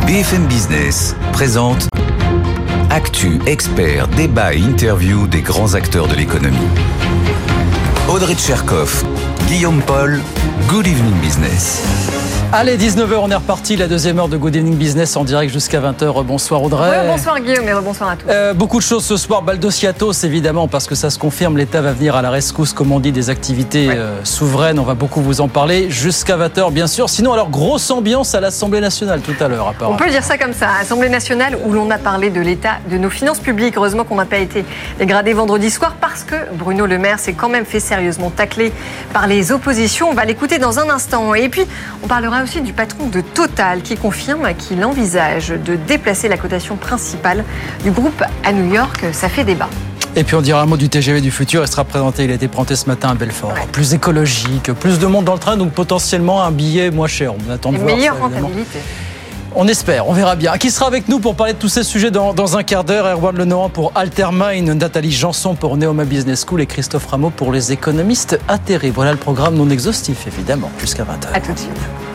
BFM Business présente Actu, experts, débat et interview des grands acteurs de l'économie. Audrey Tcherkov, Guillaume Paul, Good Evening Business. Allez, 19h, on est reparti, la deuxième heure de Good Evening Business en direct jusqu'à 20h. Bonsoir Audrey. Bonsoir Guillaume et bonsoir à tous. Beaucoup de choses ce soir. Baldos Yatos, évidemment, parce que ça se confirme, l'État va venir à la rescousse, comme on dit, des activités souveraines. On va beaucoup vous en parler jusqu'à 20h, bien sûr. Sinon, alors, grosse ambiance à l'Assemblée nationale tout à l'heure, apparemment. On peut dire ça comme ça, Assemblée nationale où l'on a parlé de l'État, de nos finances publiques. Heureusement qu'on n'a pas été dégradé vendredi soir parce que Bruno Le Maire s'est quand même fait sérieusement tacler par les oppositions. On va l'écouter dans un instant. Et puis, on parlera aussi du patron de Total qui confirme qu'il envisage de déplacer la cotation principale du groupe à New York. Ça fait débat. Et puis on dira un mot du TGV du futur, il sera présenté, il a été présenté ce matin à Belfort. Ouais. Plus écologique, plus de monde dans le train, donc potentiellement un billet moins cher. On attend de voir meilleure ça, rentabilité. On espère, on verra bien. Qui sera avec nous pour parler de tous ces sujets dans un quart d'heure? Erwan Lenohan pour Altermind, Nathalie Janson pour Neoma Business School et Christophe Rameau pour les économistes atterrés. Voilà le programme non exhaustif, évidemment, jusqu'à 20h. À tout de suite.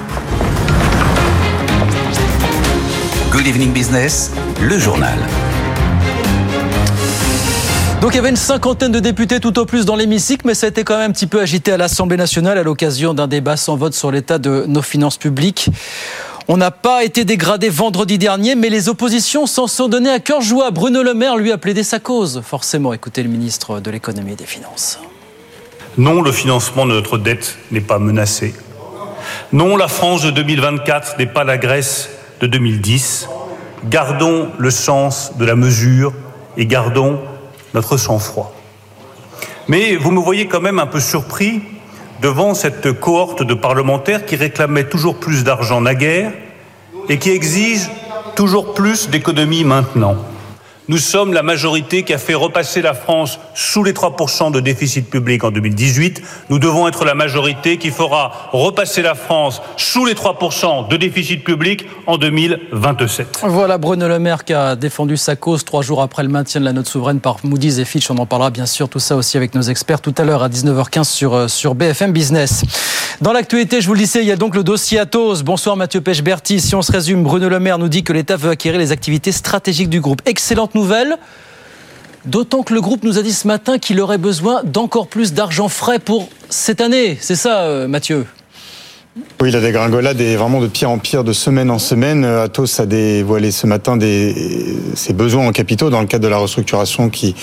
Good Evening Business, le journal. Donc il y avait une cinquantaine de députés tout au plus dans l'hémicycle, mais ça a été quand même un petit peu agité à l'Assemblée nationale à l'occasion d'un débat sans vote sur l'état de nos finances publiques. On n'a pas été dégradé vendredi dernier, mais les oppositions s'en sont données à cœur joie. Bruno Le Maire, lui, a plaidé sa cause. Forcément, écoutez le ministre de l'économie et des finances. Non, le financement de notre dette n'est pas menacé. Non, la France de 2024 n'est pas la Grèce de 2010. Gardons le sens de la mesure et gardons notre sang-froid. Mais vous me voyez quand même un peu surpris devant cette cohorte de parlementaires qui réclamaient toujours plus d'argent naguère et qui exigent toujours plus d'économies maintenant. Nous sommes la majorité qui a fait repasser la France sous les 3% de déficit public en 2018. Nous devons être la majorité qui fera repasser la France sous les 3% de déficit public en 2027. Voilà Bruno Le Maire qui a défendu sa cause 3 jours après le maintien de la note souveraine par Moody's et Fitch. On en parlera bien sûr, tout ça aussi avec nos experts tout à l'heure à 19h15 sur BFM Business. Dans l'actualité, je vous le disais, il y a donc le dossier Atos. Bonsoir Mathieu Pechberti. Si on se résume, Bruno Le Maire nous dit que l'État veut acquérir les activités stratégiques du groupe. Excellente nouvelle, d'autant que le groupe nous a dit ce matin qu'il aurait besoin d'encore plus d'argent frais pour cette année. C'est ça, Mathieu? Oui, la dégringolade est vraiment de pire en pire, de semaine en semaine. Atos a dévoilé ce matin ses besoins en capitaux dans le cadre de la restructuration qui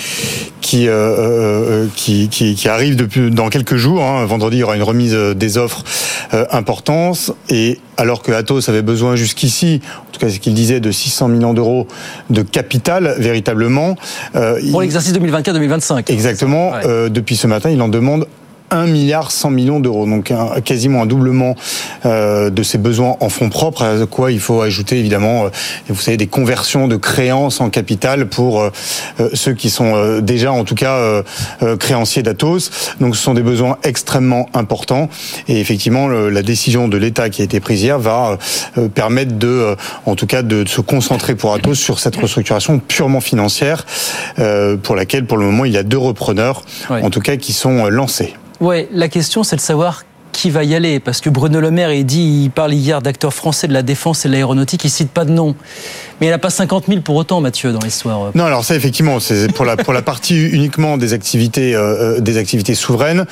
arrive dans quelques jours. Vendredi, il y aura une remise des offres importante. Et alors que Atos avait besoin jusqu'ici, en tout cas ce qu'il disait, de 600 millions d'euros de capital, véritablement. Pour l'exercice 2024-2025. Exactement. Ouais. Depuis ce matin, il en demande 1,1 milliard d'euros, donc quasiment un doublement de ses besoins en fonds propres, à quoi il faut ajouter évidemment, vous savez, des conversions de créances en capital pour ceux qui sont déjà en tout cas créanciers d'Atos. Donc ce sont des besoins extrêmement importants et effectivement la décision de l'État qui a été prise hier va permettre en tout cas de se concentrer pour Atos sur cette restructuration purement financière pour laquelle pour le moment il y a 2 repreneurs, en tout cas qui sont lancés. Ouais, la question c'est de savoir qui va y aller, parce que Bruno Le Maire il parle hier d'acteurs français de la défense et de l'aéronautique, il cite pas de nom. Mais il n'y a pas 50 000 pour autant, Mathieu, dans l'histoire. Non, alors ça, effectivement, c'est pour la partie uniquement des activités souveraines,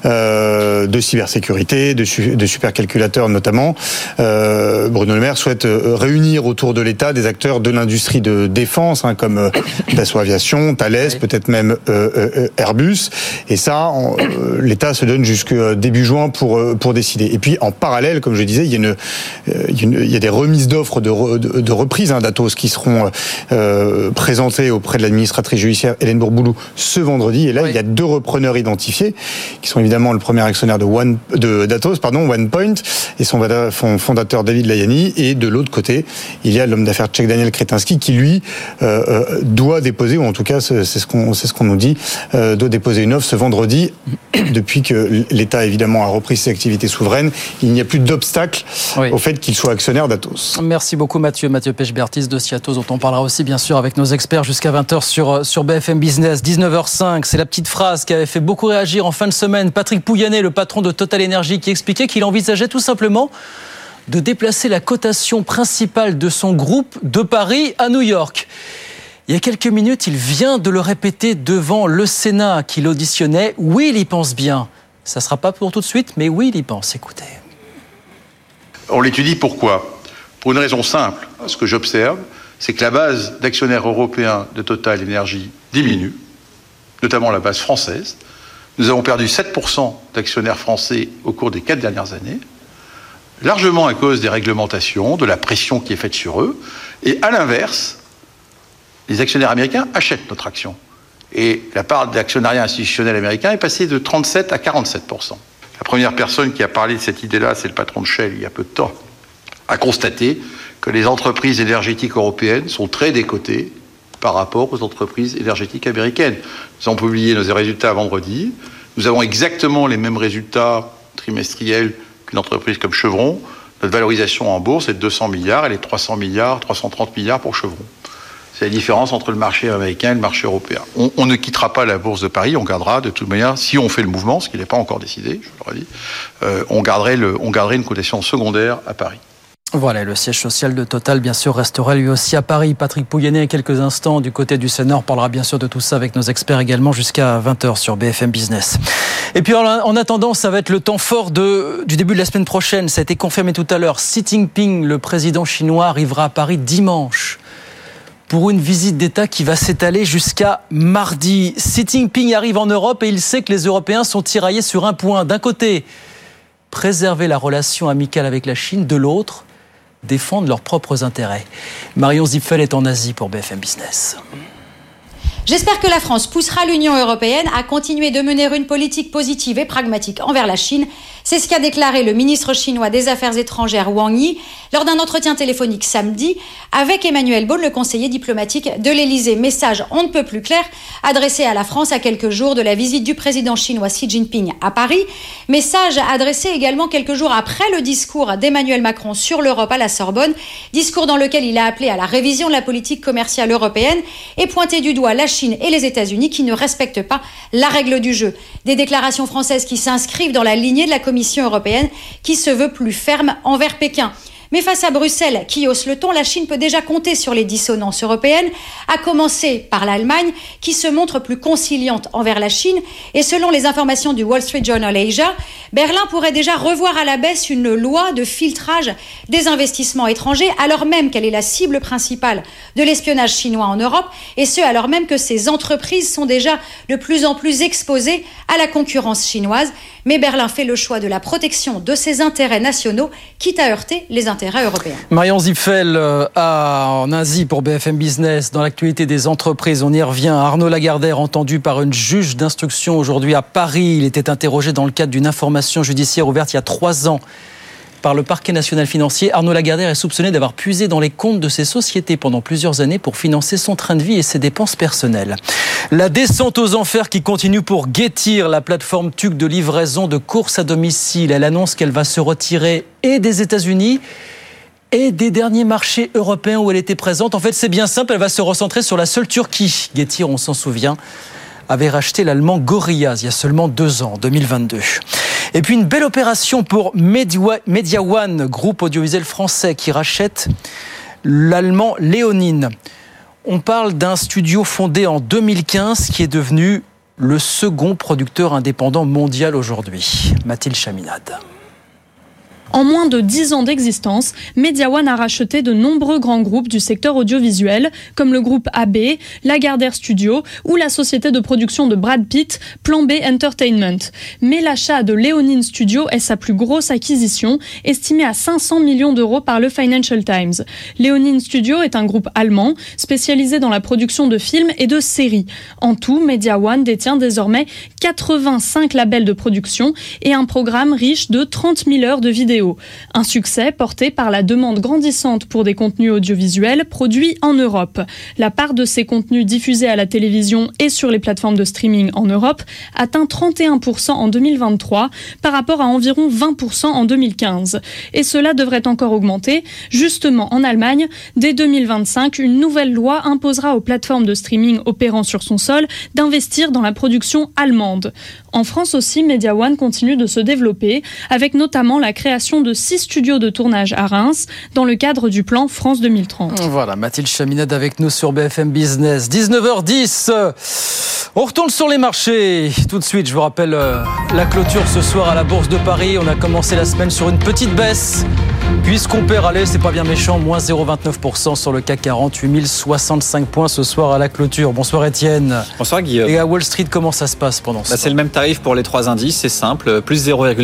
de cybersécurité, de supercalculateurs notamment. Bruno Le Maire souhaite réunir autour de l'État des acteurs de l'industrie de défense, comme Dassault Aviation, Thales, peut-être même Airbus. Et ça, l'État se donne jusqu'au début juin pour décider. Et puis, en parallèle, comme je disais, il y a des remises d'offres de reprise d'Atos qui seront présentées auprès de l'administratrice judiciaire Hélène Bourboulou ce vendredi. Et là, il y a 2 repreneurs identifiés, qui sont évidemment le premier actionnaire d'Atos, OnePoint, et son fondateur David Layani. Et de l'autre côté, il y a l'homme d'affaires tchèque Daniel Kretinsky qui, lui, doit déposer, ou en tout cas, c'est ce qu'on nous dit, doit déposer une offre ce vendredi. Depuis que l'État, évidemment, a repris ses activités souveraines, il n'y a plus d'obstacle au fait qu'il soit actionnaire d'Atos. Merci beaucoup, Mathieu Pechbertis, dossier Atos, dont on parlera aussi, bien sûr, avec nos experts jusqu'à 20h sur BFM Business. 19h05, c'est la petite phrase qui avait fait beaucoup réagir en fin de semaine. Patrick Pouyanné, le patron de Total Energy, qui expliquait qu'il envisageait tout simplement de déplacer la cotation principale de son groupe de Paris à New York. Il y a quelques minutes, il vient de le répéter devant le Sénat qui l'auditionnait. Oui, il y pense bien. Ça ne sera pas pour tout de suite, mais oui, il y pense. Écoutez. On l'étudie pourquoi ? Pour une raison simple. Ce que j'observe, c'est que la base d'actionnaires européens de Total Énergie diminue, notamment la base française. Nous avons perdu 7% d'actionnaires français au cours des 4 dernières années, largement à cause des réglementations, de la pression qui est faite sur eux. Et à l'inverse, les actionnaires américains achètent notre action. Et la part d'actionnariat institutionnel américain est passée de 37 à 47%. La première personne qui a parlé de cette idée-là, c'est le patron de Shell, il y a peu de temps, a constaté que les entreprises énergétiques européennes sont très décotées par rapport aux entreprises énergétiques américaines. Nous avons publié nos résultats vendredi. Nous avons exactement les mêmes résultats trimestriels qu'une entreprise comme Chevron. Notre valorisation en bourse est de 200 milliards, elle est 300 milliards, 330 milliards pour Chevron. C'est la différence entre le marché américain et le marché européen. On ne quittera pas la bourse de Paris, on gardera de toute manière, si on fait le mouvement, ce qui n'est pas encore décidé, je vous l'aurais dit, on garderait une cotation secondaire à Paris. Voilà, le siège social de Total, bien sûr, restera lui aussi à Paris. Patrick Pouyanné, quelques instants du côté du Sénat. On parlera bien sûr de tout ça avec nos experts également jusqu'à 20h sur BFM Business. Et puis en attendant, ça va être le temps fort du début de la semaine prochaine. Ça a été confirmé tout à l'heure. Xi Jinping, le président chinois, arrivera à Paris dimanche pour une visite d'État qui va s'étaler jusqu'à mardi. Xi Jinping arrive en Europe et il sait que les Européens sont tiraillés sur un point. D'un côté, préserver la relation amicale avec la Chine. De l'autre, défendre leurs propres intérêts. Marion Zipfel est en Asie pour BFM Business. J'espère que la France poussera l'Union européenne à continuer de mener une politique positive et pragmatique envers la Chine. C'est ce qu'a déclaré le ministre chinois des Affaires étrangères Wang Yi lors d'un entretien téléphonique samedi avec Emmanuel Beaune, le conseiller diplomatique de l'Élysée. Message on ne peut plus clair adressé à la France à quelques jours de la visite du président chinois Xi Jinping à Paris. Message adressé également quelques jours après le discours d'Emmanuel Macron sur l'Europe à la Sorbonne. Discours dans lequel il a appelé à la révision de la politique commerciale européenne et pointé du doigt la Chine et les États-Unis qui ne respectent pas la règle du jeu. Des déclarations françaises qui s'inscrivent dans la lignée de la Commission européenne qui se veut plus ferme envers Pékin. Mais face à Bruxelles, qui hausse le ton, la Chine peut déjà compter sur les dissonances européennes, à commencer par l'Allemagne, qui se montre plus conciliante envers la Chine. Et selon les informations du Wall Street Journal Asia, Berlin pourrait déjà revoir à la baisse une loi de filtrage des investissements étrangers, alors même qu'elle est la cible principale de l'espionnage chinois en Europe, et ce, alors même que ces entreprises sont déjà de plus en plus exposées à la concurrence chinoise. Mais Berlin fait le choix de la protection de ses intérêts nationaux, quitte à heurter les intérêts européens. Marion Zipfel en Asie pour BFM Business. Dans l'actualité des entreprises, on y revient. Arnaud Lagardère, entendu par une juge d'instruction aujourd'hui à Paris. Il était interrogé dans le cadre d'une information judiciaire ouverte il y a 3 ans par le parquet national financier. Arnaud Lagardère est soupçonné d'avoir puisé dans les comptes de ses sociétés pendant plusieurs années pour financer son train de vie et ses dépenses personnelles. La descente aux enfers qui continue pour Getir, la plateforme TUC de livraison de courses à domicile. Elle annonce qu'elle va se retirer et des États-Unis et des derniers marchés européens où elle était présente. En fait, c'est bien simple, elle va se recentrer sur la seule Turquie. Getir, on s'en souvient, avait racheté l'allemand Gorillaz il y a seulement 2 ans, 2022. Et puis une belle opération pour Media One, groupe audiovisuel français qui rachète l'allemand Léonine. On parle d'un studio fondé en 2015 qui est devenu le second producteur indépendant mondial aujourd'hui. Mathilde Chaminade. En moins de 10 ans d'existence, Media One a racheté de nombreux grands groupes du secteur audiovisuel, comme le groupe AB, Lagardère Studio ou la société de production de Brad Pitt, Plan B Entertainment. Mais l'achat de Léonine Studio est sa plus grosse acquisition, estimée à 500 millions d'euros par le Financial Times. Léonine Studio est un groupe allemand, spécialisé dans la production de films et de séries. En tout, Media One détient désormais 85 labels de production et un programme riche de 30 000 heures de vidéos. Un succès porté par la demande grandissante pour des contenus audiovisuels produits en Europe. La part de ces contenus diffusés à la télévision et sur les plateformes de streaming en Europe atteint 31% en 2023 par rapport à environ 20% en 2015. Et cela devrait encore augmenter. Justement, en Allemagne, dès 2025, une nouvelle loi imposera aux plateformes de streaming opérant sur son sol d'investir dans la production allemande. demande. En France aussi, Media One continue de se développer, avec notamment la création de 6 studios de tournage à Reims, dans le cadre du plan France 2030. Voilà, Mathilde Chaminade avec nous sur BFM Business. 19h10, on retourne sur les marchés. Tout de suite, je vous rappelle la clôture ce soir à la Bourse de Paris. On a commencé la semaine sur une petite baisse. Puisqu'on perd, allez, c'est pas bien méchant, moins 0,29% sur le CAC 40, 8065 points ce soir à la clôture. Bonsoir Étienne. Bonsoir Guillaume. Et à Wall Street, comment ça se passe pendant ce temps ? C'est le même tarif pour les 3 indices, c'est simple, plus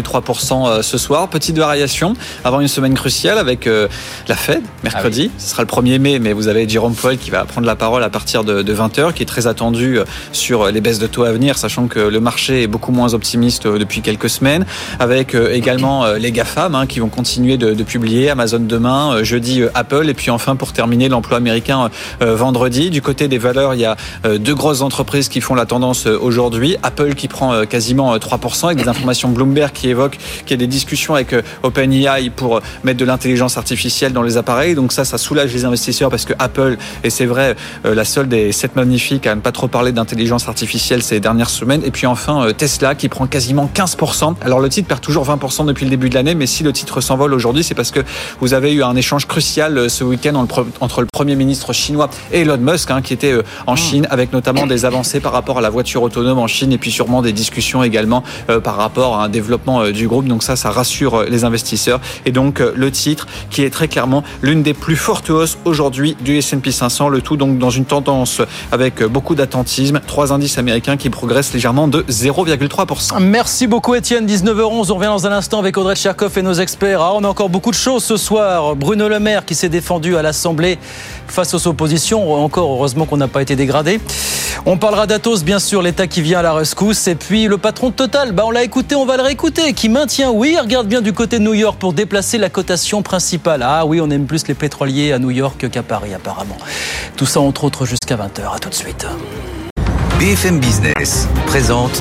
0,3% ce soir. Petite variation avant une semaine cruciale avec la Fed, mercredi. Ce sera le 1er mai, mais vous avez Jérôme Powell qui va prendre la parole à partir de 20h, qui est très attendu sur les baisses de taux à venir, sachant que le marché est beaucoup moins optimiste depuis quelques semaines, avec également les GAFAM qui vont continuer de publier, Amazon demain, jeudi Apple, et puis enfin pour terminer l'emploi américain vendredi. Du côté des valeurs, il y a 2 grosses entreprises qui font la tendance aujourd'hui. Apple qui prend quasiment 3%, avec des informations Bloomberg qui évoquent qu'il y a des discussions avec OpenAI pour mettre de l'intelligence artificielle dans les appareils. Donc ça soulage les investisseurs parce que Apple, et c'est vrai, la seule des 7 magnifiques à ne pas trop parler d'intelligence artificielle ces dernières semaines. Et puis enfin Tesla qui prend quasiment 15%. Alors le titre perd toujours 20% depuis le début de l'année, mais si le titre s'envole aujourd'hui, c'est parce que vous avez eu un échange crucial ce week-end entre le Premier ministre chinois et Elon Musk, qui était en Chine, avec notamment des avancées par rapport à la voiture autonome en Chine, et puis sûrement des discussions également par rapport à un développement du groupe. Donc ça rassure les investisseurs. Et donc le titre qui est très clairement l'une des plus fortes hausses aujourd'hui du S&P 500, le tout donc dans une tendance avec beaucoup d'attentisme. 3 indices américains qui progressent légèrement de 0,3%. Merci beaucoup Étienne, 19h11, on revient dans un instant avec Audrey Tcherkov et nos experts. On a encore beaucoup de choses ce soir. Bruno Le Maire qui s'est défendu à l'Assemblée face aux oppositions. Encore heureusement qu'on n'a pas été dégradé. On parlera d'Atos, bien sûr, l'État qui vient à la rescousse. Et puis le patron de Total, on l'a écouté, on va le réécouter, qui maintient, oui, regarde bien du côté de New York pour déplacer la cotation principale. Ah oui, on aime plus les pétroliers à New York qu'à Paris apparemment. Tout ça entre autres jusqu'à 20h. À tout de suite. BFM Business présente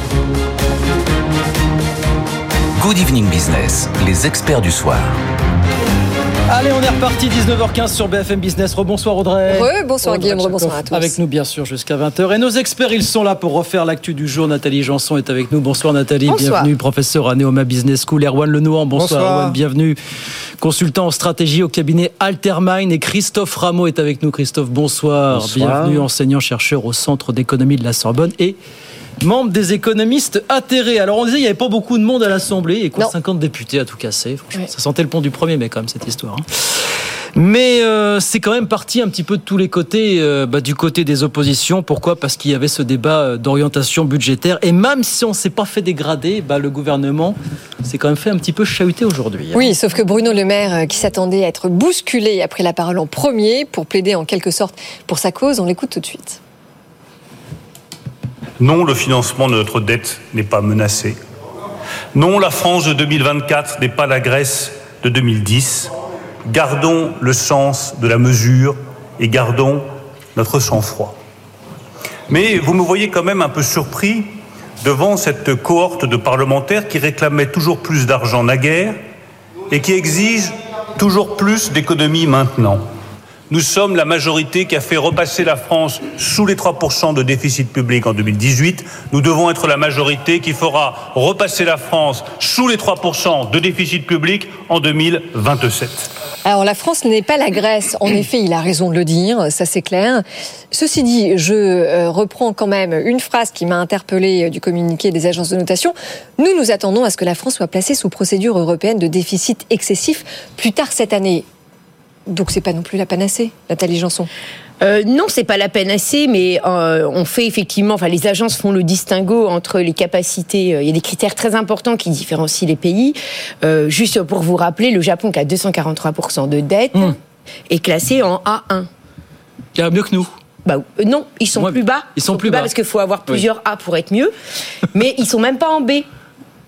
Good Evening Business, les experts du soir. Allez, on est reparti, 19h15 sur BFM Business. Rebonsoir Audrey. Bonsoir Guillaume, rebonsoir à tous. Avec nous bien sûr jusqu'à 20h. Et nos experts, ils sont là pour refaire l'actu du jour. Nathalie Janson est avec nous. Bonsoir Nathalie, bonsoir. Bienvenue. Professeur à Neoma Business School. Erwan Lenouan, bonsoir Erwan, bienvenue. Consultant en stratégie au cabinet Altermine. Et Christophe Rameau est avec nous. Christophe, bonsoir. Bienvenue, enseignant-chercheur au Centre d'économie de la Sorbonne et membre des économistes atterrés. Alors on disait qu'il n'y avait pas beaucoup de monde à l'Assemblée et 50 députés à tout casser. Franchement, ça sentait le pont du 1er mai quand même cette histoire. Mais c'est quand même parti un petit peu de tous les côtés, du côté des oppositions. Pourquoi ? Parce qu'il y avait ce débat d'orientation budgétaire. Et même si on ne s'est pas fait dégrader, le gouvernement s'est quand même fait un petit peu chahuter aujourd'hui. Oui, sauf que Bruno Le Maire, qui s'attendait à être bousculé, a pris la parole en premier pour plaider en quelque sorte pour sa cause. On l'écoute tout de suite. Non, le financement de notre dette n'est pas menacé. Non, la France de 2024 n'est pas la Grèce de 2010. Gardons le sens de la mesure et gardons notre sang-froid. Mais vous me voyez quand même un peu surpris devant cette cohorte de parlementaires qui réclamaient toujours plus d'argent naguère et qui exigent toujours plus d'économies maintenant. Nous sommes la majorité qui a fait repasser la France sous les 3% de déficit public en 2018. Nous devons être la majorité qui fera repasser la France sous les 3% de déficit public en 2027. Alors la France n'est pas la Grèce, en effet, il a raison de le dire, ça c'est clair. Ceci dit, je reprends quand même une phrase qui m'a interpellée du communiqué des agences de notation. Nous attendons à ce que la France soit placée sous procédure européenne de déficit excessif plus tard cette année. Donc c'est pas non plus la panacée, Nathalie Janson. Non, c'est pas la panacée, mais on fait effectivement, les agences font le distinguo entre les capacités. Il y a des critères très importants qui différencient les pays. Juste pour vous rappeler, le Japon qui a 243% de dette est classé en A1. Il y a mieux que nous. Non, ils sont plus bas. Ils sont plus bas parce qu'il faut avoir plusieurs A pour être mieux. Mais ils sont même pas en B. Vous voyez ?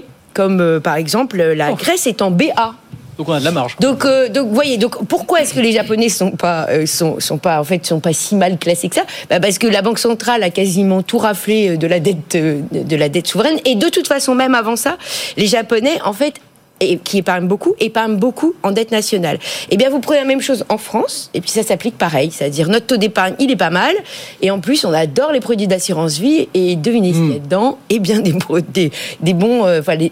Comme par exemple, la Grèce est en BA. Donc on a de la marge. Donc voyez, pourquoi est-ce que les Japonais sont pas si mal classés que ça ? Parce que la Banque centrale a quasiment tout raflé de la dette souveraine, et de toute façon, même avant ça, les Japonais en fait et qui épargnent beaucoup en dette nationale. Eh bien, vous prenez la même chose en France, et puis ça s'applique pareil. C'est-à-dire, notre taux d'épargne, il est pas mal, et en plus, on adore les produits d'assurance vie, et devinez ce qu'il y a dedans, eh bien, des bons,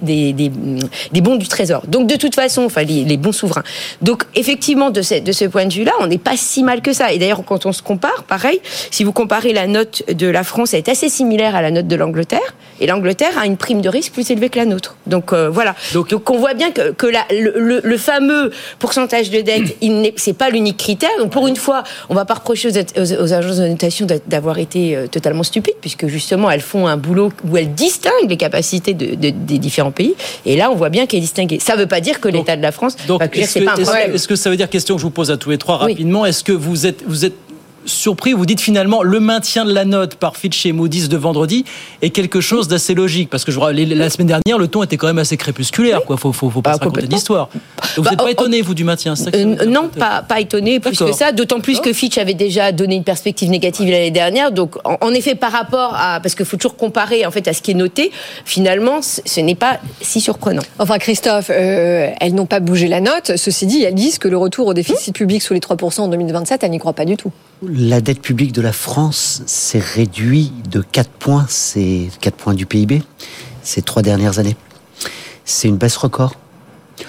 des bons du Trésor. Donc, de toute façon, les bons souverains. Donc, effectivement, de ce point de vue-là, on n'est pas si mal que ça. Et d'ailleurs, quand on se compare, pareil, si vous comparez la note de la France, elle est assez similaire à la note de l'Angleterre, et l'Angleterre a une prime de risque plus élevée que la nôtre. Donc, voilà. Donc, on voit bien que le fameux pourcentage de dette, c'est pas l'unique critère. Donc, pour une fois, on va pas reprocher aux agences de notation d'avoir été totalement stupides, puisque justement, elles font un boulot où elles distinguent les capacités des différents pays. Et là, on voit bien qu'elles distinguent. Ça veut pas dire que l'État de la France, c'est pas un problème. Est-ce que ça veut dire, question que je vous pose à tous les trois rapidement, est-ce que vous êtes surpris, vous dites finalement le maintien de la note par Fitch et Moody's de vendredi est quelque chose d'assez logique, parce que la semaine dernière le ton était quand même assez crépusculaire, quoi. Faut pas se raconter d'histoire. Donc vous n'êtes pas étonné, vous, du maintien? Non, pas étonné plus que ça, d'autant plus que Fitch avait déjà donné une perspective négative l'année dernière. Donc en effet, par rapport à, parce qu'il faut toujours comparer en fait à ce qui est noté, finalement ce n'est pas si surprenant. Enfin, Christophe, elles n'ont pas bougé la note. Ceci dit, elles disent que le retour au déficit public sous les 3% en 2027, elles n'y croient pas du tout. La dette publique de la France s'est réduite de 4 points, c'est 4 points du PIB, ces 3 dernières années. C'est une baisse record. Pourquoi ?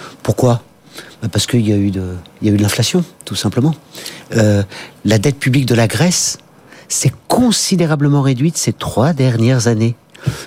Parce qu'il y a eu de l'inflation, tout simplement. La dette publique de la Grèce s'est considérablement réduite ces 3 dernières années. Pourquoi ?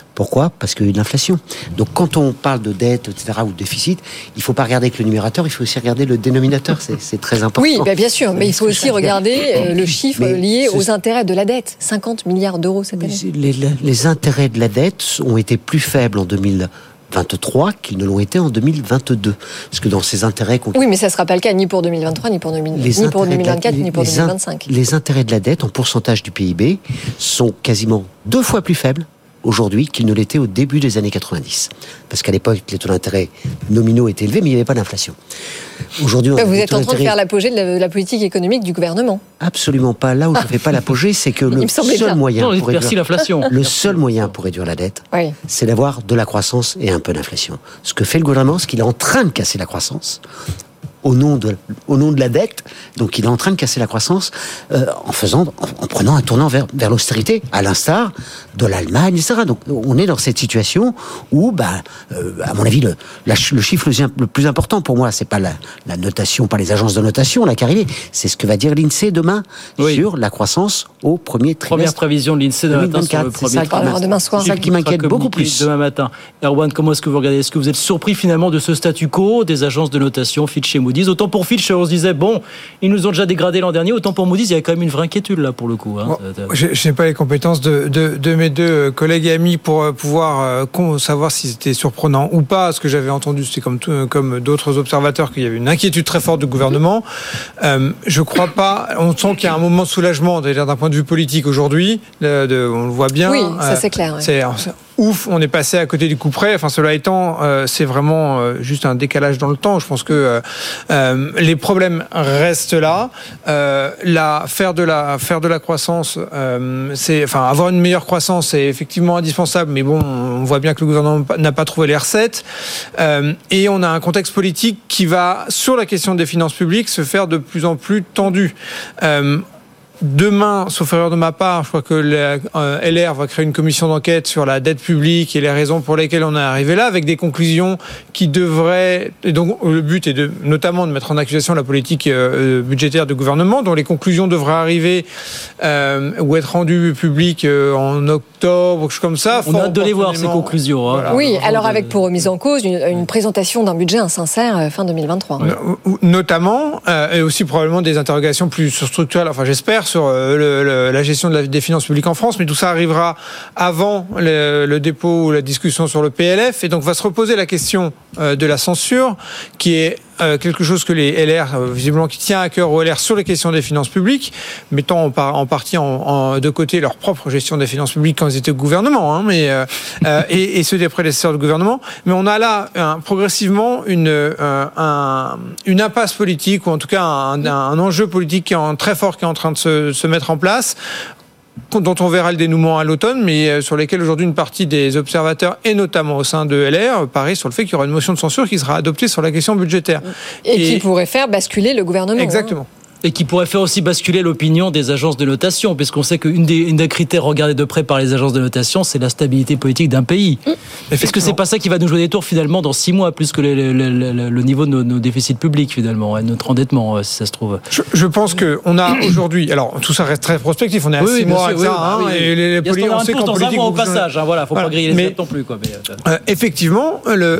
Parce qu'il y a eu de l'inflation. Donc quand on parle de dette, etc., ou de déficit, il ne faut pas regarder que le numérateur, il faut aussi regarder le dénominateur. C'est très important. Oui, bien sûr, mais il faut aussi regarder le chiffre lié aux intérêts de la dette. 50 milliards d'euros cette année. Les intérêts de la dette ont été plus faibles en 2023 qu'ils ne l'ont été en 2022. Parce que dans ces intérêts... Oui, mais ça ne sera pas le cas ni pour 2023, ni pour 2024, ni pour 2025. Les intérêts de la dette en pourcentage du PIB sont quasiment 2 fois plus faibles aujourd'hui qu'ils ne l'étaient au début des années 90. Parce qu'à l'époque, les taux d'intérêt nominaux étaient élevés, mais il n'y avait pas d'inflation. Aujourd'hui, vous êtes en train de faire l'apogée de la politique économique du gouvernement. Absolument pas. Là où je ne fais pas l'apogée, c'est que le seul moyen pour réduire la dette, c'est d'avoir de la croissance et un peu d'inflation. Ce que fait le gouvernement, c'est qu'il est en train de casser la croissance. Au nom de la dette, donc il est en train de casser la croissance en prenant un tournant vers l'austérité, à l'instar de l'Allemagne, etc. Donc on est dans cette situation où, à mon avis, le chiffre le plus important pour moi, c'est pas la notation par les agences de notation, là, qui arrive, c'est ce que va dire l'INSEE demain sur la croissance au premier trimestre. Première prévision de l'INSEE demain matin sur le premier trimestre. Demain soir. C'est ça qui m'inquiète beaucoup plus. Demain matin. Erwan, comment est-ce que vous regardez ? Est-ce que vous êtes surpris finalement de ce statu quo des agences de notation Fitch et Moody's ? Autant pour Fitch, on se disait, ils nous ont déjà dégradé l'an dernier, autant pour Moody's, il y a quand même une vraie inquiétude là pour le coup. Je n'ai pas les compétences de mes 2 collègues et amis pour pouvoir savoir si c'était surprenant ou pas. Ce que j'avais entendu, c'était comme d'autres observateurs, qu'il y avait une inquiétude très forte du gouvernement. Je ne crois pas. On sent qu'il y a un moment de soulagement, d'un point de vue politique aujourd'hui. On le voit bien. Oui, ça c'est clair. Ouais. Ouf, on est passé à côté du coup près. Enfin, cela étant, c'est vraiment juste un décalage dans le temps. Je pense que les problèmes restent là. Faire de la croissance, avoir une meilleure croissance, c'est effectivement indispensable. Mais on voit bien que le gouvernement n'a pas trouvé les recettes. Et on a un contexte politique qui va, sur la question des finances publiques, se faire de plus en plus tendu. Demain, sauf erreur de ma part, je crois que LR va créer une commission d'enquête sur la dette publique et les raisons pour lesquelles on est arrivé là, avec des conclusions qui devraient... Et donc, le but est notamment de mettre en accusation la politique budgétaire du gouvernement, dont les conclusions devraient arriver ou être rendues publiques en octobre, quelque chose comme ça. On a hâte de les voir, ces conclusions. Voilà. Oui, alors avec pour remise en cause une présentation d'un budget insincère fin 2023. Notamment, et aussi probablement des interrogations plus structurelles, enfin j'espère, sur la gestion des finances publiques en France, mais tout ça arrivera avant le dépôt ou la discussion sur le PLF, et donc va se reposer la question de la censure, qui est quelque chose que les LR, visiblement, qui tient à cœur aux LR sur les questions des finances publiques, mettant en partie de côté leur propre gestion des finances publiques quand ils étaient au gouvernement, et ceux des prédécesseurs du gouvernement. Mais on a là progressivement une impasse politique, ou en tout cas un enjeu politique très fort qui est en train de se mettre en place. dont on verra le dénouement à l'automne, mais sur lesquels aujourd'hui une partie des observateurs, et notamment au sein de LR, parie sur le fait qu'il y aura une motion de censure qui sera adoptée sur la question budgétaire. Et qui pourrait faire basculer le gouvernement. Exactement. Et qui pourrait faire aussi basculer l'opinion des agences de notation, puisqu'on sait qu'une des critères regardés de près par les agences de notation, c'est la stabilité politique d'un pays. Est-ce que c'est pas ça qui va nous jouer des tours finalement dans 6 mois, plus que le niveau de nos déficits publics finalement, et notre endettement, si ça se trouve. Je pense qu'on a aujourd'hui, alors tout ça reste très prospectif, on est à 6 mois, etc. Et les politiques, on sait qu'en politique, au passage, voilà, faut pas griller les étapes non plus, quoi. Effectivement,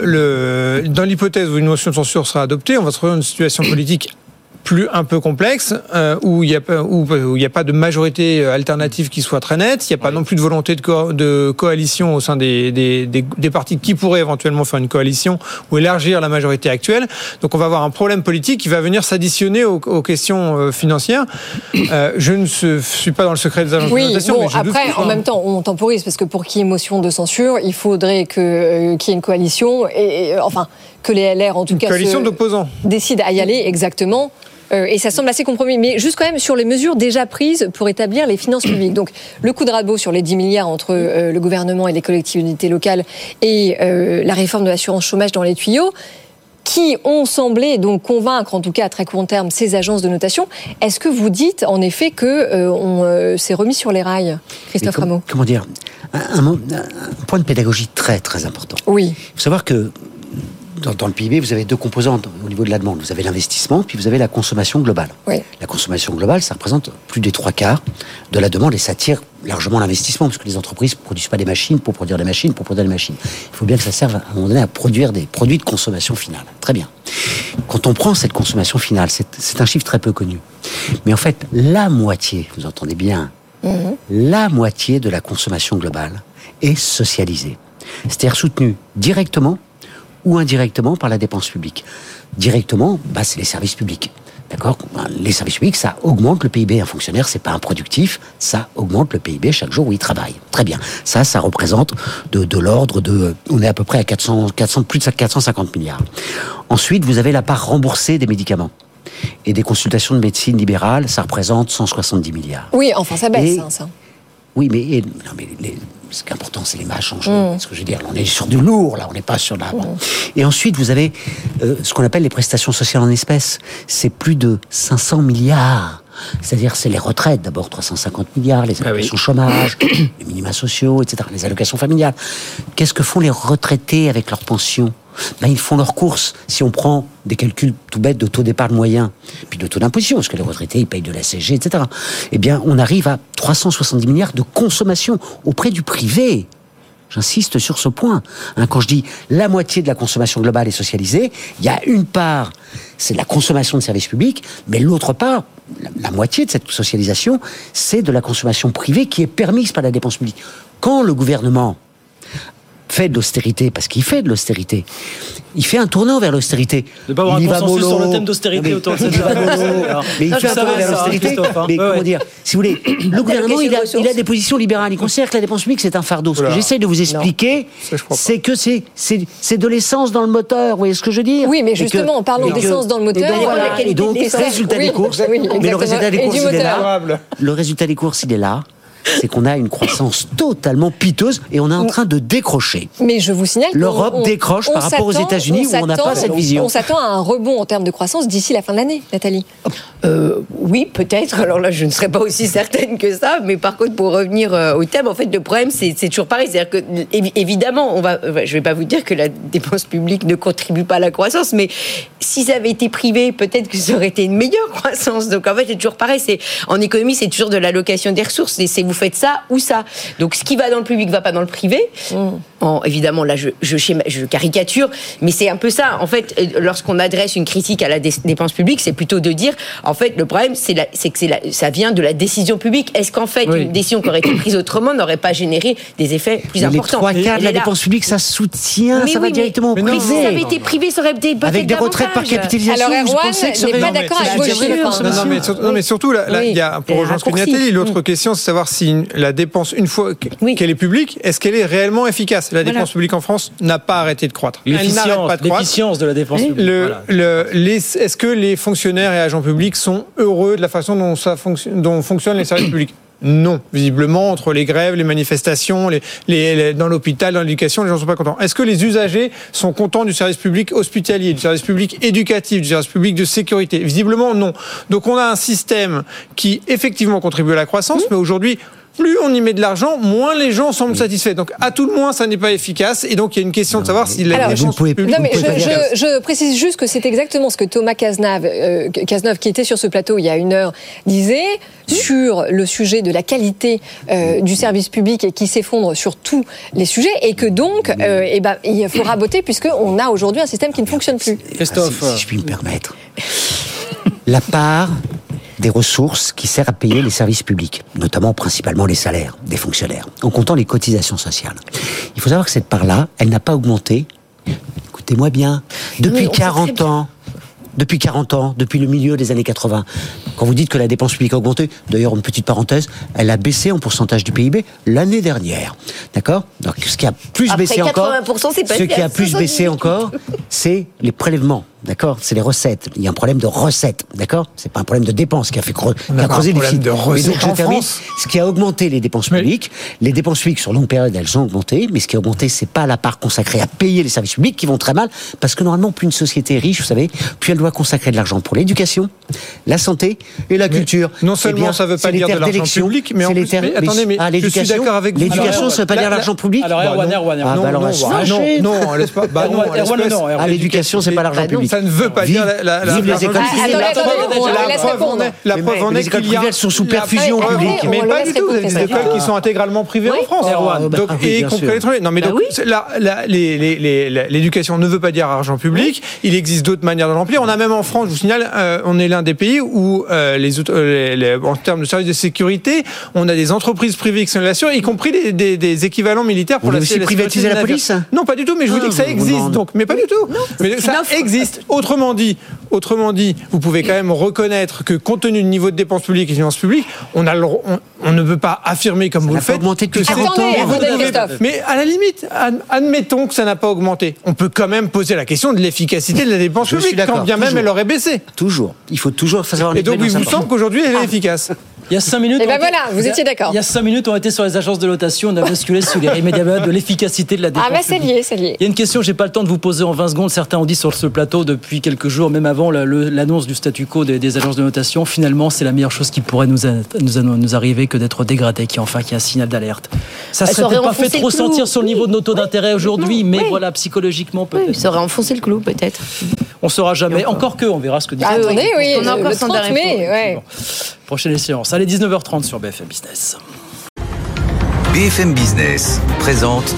dans l'hypothèse où une motion de censure sera adoptée, on va se retrouver dans une situation politique un peu complexe, où il y a pas de majorité alternative qui soit très nette, il n'y a pas non plus de volonté de coalition au sein des partis qui pourraient éventuellement faire une coalition ou élargir la majorité actuelle. Donc on va avoir un problème politique qui va venir s'additionner aux questions financières. Je ne suis pas dans le secret des agences de notation. Bon, après, en même temps, on temporise, parce que pour qu'il y ait motion de censure, il faudrait qu'il y ait une coalition, enfin, que les LR, en tout cas, coalition d'opposants, décident à y aller, exactement. Et ça semble assez compromis. Mais juste quand même sur les mesures déjà prises pour établir les finances publiques. Donc le coup de rabot sur les 10 milliards entre le gouvernement et les collectivités locales et la réforme de l'assurance chômage dans les tuyaux, qui ont semblé donc convaincre, en tout cas à très court terme, ces agences de notation. Est-ce que vous dites en effet que on s'est remis sur les rails, Christophe Rameau? Comment dire, un point de pédagogie très très important. Oui. Il faut savoir que dans le PIB, vous avez 2 composantes au niveau de la demande. Vous avez l'investissement, puis vous avez la consommation globale. Oui. La consommation globale, ça représente plus des 3/4 de la demande et ça tire largement l'investissement, parce que les entreprises ne produisent pas des machines pour produire des machines, pour produire des machines. Il faut bien que ça serve à un moment donné à produire des produits de consommation finale. Très bien. Quand on prend cette consommation finale, c'est un chiffre très peu connu. Mais en fait, la moitié, vous entendez bien, la moitié de la consommation globale est socialisée. C'est-à-dire soutenue directement ou indirectement par la dépense publique. Directement, c'est les services publics. D'accord ? Les services publics, ça augmente le PIB. Un fonctionnaire, c'est pas improductif, ça augmente le PIB chaque jour où il travaille. Très bien. Ça représente de l'ordre de... On est à peu près à plus de 450 milliards. Ensuite, vous avez la part remboursée des médicaments. Et des consultations de médecine libérale, ça représente 170 milliards. Oui, enfin, ça baisse, ça. Oui, mais ce qui est important, c'est les matchs en jeu. Ce que je veux dire, on est sur du lourd, là, on n'est pas sur la... Et ensuite, vous avez ce qu'on appelle les prestations sociales en espèces. C'est plus de 500 milliards. C'est-à-dire, c'est les retraites, d'abord 350 milliards, les allocations chômage, les minima sociaux, etc., les allocations familiales. Qu'est-ce que font les retraités avec leur pension ? Ils font leurs courses. Si on prend des calculs tout bêtes de taux d'épargne moyen, puis de taux d'imposition, parce que les retraités, ils payent de la CSG, etc., eh bien, on arrive à 370 milliards de consommation auprès du privé. J'insiste sur ce point. Quand je dis la moitié de la consommation globale est socialisée, il y a une part, c'est de la consommation de services publics, mais l'autre part, la moitié de cette socialisation, c'est de la consommation privée qui est permise par la dépense publique. Quand le gouvernement fait de l'austérité, parce qu'il fait de l'austérité, il fait un tournant vers l'austérité. De pas avoir un consensus sur le thème d'austérité autour de cette mais il fait un tournant vers l'austérité. Mais comment dire, si vous voulez, le gouvernement, il a des positions libérales. Il considère que la dépense publique, c'est un fardeau. Ce que j'essaie de vous expliquer, c'est que c'est de l'essence dans le moteur. Vous voyez ce que je veux dire? Oui, mais justement, en parlant d'essence dans le moteur, et donc, résultat des courses, mais le résultat des courses, il est là. Le résultat des courses, il est là. C'est qu'on a une croissance totalement piteuse et on est en train de décrocher. Mais je vous signale que l'Europe décroche par rapport aux États-Unis où on n'a pas cette vision. On s'attend à un rebond en termes de croissance d'ici la fin de l'année, Nathalie. Oui, peut-être. Alors là, je ne serais pas aussi certaine que ça. Mais par contre, pour revenir au thème, en fait, le problème, c'est toujours pareil. C'est-à-dire que, évidemment, je ne vais pas vous dire que la dépense publique ne contribue pas à la croissance, mais si ça avait été privé, peut-être que ça aurait été une meilleure croissance. Donc, en fait, c'est toujours pareil. En économie, c'est toujours de l'allocation des ressources. Vous faites ça ou ça. Donc, ce qui va dans le public va pas dans le privé. Évidemment, là, je caricature, mais c'est un peu ça. En fait, lorsqu'on adresse une critique à la dépense publique, c'est plutôt de dire, en fait, le problème, c'est que ça vient de la décision publique. Est-ce qu'en fait, une décision qui aurait été prise autrement n'aurait pas généré des effets plus importants? Les 3/4 de la dépense publique, ça soutient, ça va directement au privé. Mais si ça avait été privé, ça aurait été avec des retraites par capitalisation. Alors, Erwan n'est pas d'accord avec vos Non, mais surtout, là, il y a, pour rejoindre ce que Nathalie, l'autre question, c'est savoir si la dépense, une fois qu'elle est publique, est-ce qu'elle est réellement efficace? La dépense publique en France n'a pas arrêté de croître. L'efficience de la dépense publique. Est-ce que les fonctionnaires et agents publics sont heureux de la façon dont fonctionnent les services publics? Non. Visiblement, entre les grèves, les manifestations, dans l'hôpital, dans l'éducation, les gens ne sont pas contents. Est-ce que les usagers sont contents du service public hospitalier, du service public éducatif, du service public de sécurité? Visiblement, non. Donc on a un système qui effectivement contribue à la croissance, mais aujourd'hui, plus on y met de l'argent, moins les gens semblent satisfaits. Donc, à tout le moins, ça n'est pas efficace. Et donc, il y a une question de savoir si la dépense publique... Je précise juste que c'est exactement ce que Thomas Cazeneuve, qui était sur ce plateau il y a une heure, disait sur le sujet de la qualité du service public et qui s'effondre sur tous les sujets. Et que donc, il faut raboter puisqu'on a aujourd'hui un système qui ne fonctionne plus. Christophe, si je puis me permettre. La part des ressources qui servent à payer les services publics, notamment principalement les salaires des fonctionnaires, en comptant les cotisations sociales. Il faut savoir que cette part-là, elle n'a pas augmenté, écoutez-moi bien, depuis 40 ans. Depuis 40 ans, depuis le milieu des années 80. Quand vous dites que la dépense publique a augmenté, d'ailleurs, une petite parenthèse, elle a baissé en pourcentage du PIB l'année dernière. D'accord ? Donc, ce qui a plus baissé encore, c'est les prélèvements. D'accord ? C'est les recettes. Il y a un problème de recettes. D'accord ? C'est pas un problème de dépenses qui a creusé le déficit. Ce qui a augmenté les dépenses publiques, les dépenses publiques sur longue période, elles ont augmenté, mais ce qui a augmenté, c'est pas la part consacrée à payer les services publics qui vont très mal, parce que normalement, plus une société est riche, vous savez, plus elle doit consacrer de l'argent pour l'éducation, la santé et la culture. Non seulement ça veut pas dire de l'argent public, mais en plus, je suis d'accord avec vous. L'éducation, ça veut pas dire l'argent public. Alors, Erwan. Non, laisse pas. L'éducation, c'est pas l'argent public. Ça ne veut pas dire la preuve en est qu'il y a... sont sous perfusion publique. Mais pas du tout. Vous avez des écoles qui sont intégralement privées en France. Et y compris à l'étranger. Non, mais donc, l'éducation ne veut pas dire argent public. Il existe d'autres manières de remplir. On a même en France, je vous signale, on est l'un des pays où, en termes de services de sécurité, on a des entreprises privées qui sont là-dessus, y compris des équivalents militaires pour la sécurité. Vous voulez aussi privatiser la police ? Non, pas du tout, mais je vous dis que ça existe. Donc, mais pas du tout. Mais ça existe. Autrement dit, vous pouvez quand même reconnaître que compte tenu du niveau de dépenses publiques et de finances publiques, on ne peut pas affirmer comme vous le faites que c'est mais à la limite, admettons que ça n'a pas augmenté. On peut quand même poser la question de l'efficacité de la dépense publique, quand bien même elle aurait baissé. Toujours. Il faut toujours savoir. Et donc, il vous semble qu'aujourd'hui, elle est efficace. Il y a 5 minutes. Et vous étiez d'accord. Il y a 5 minutes, on était sur les agences de notation, on a basculé sur les irrémédiables de l'efficacité de la dépense. C'est lié. Il y a une question, j'ai pas le temps de vous poser en 20 secondes. Certains ont dit sur ce plateau depuis quelques jours, même avant l'annonce du statu quo des agences de notation, finalement, c'est la meilleure chose qui pourrait nous arriver que d'être dégradé, qui est un signal d'alerte. Ça serait peut-être pas fait trop sentir sur le niveau de nos taux d'intérêt aujourd'hui, mais voilà, psychologiquement peut-être. Oui, ça aurait enfoncé le clou, peut-être. On saura jamais. Encore que, on verra ce que dit. On a encore 30 mai. Prochaine séance. Allez, 19h30 sur BFM Business. BFM Business présente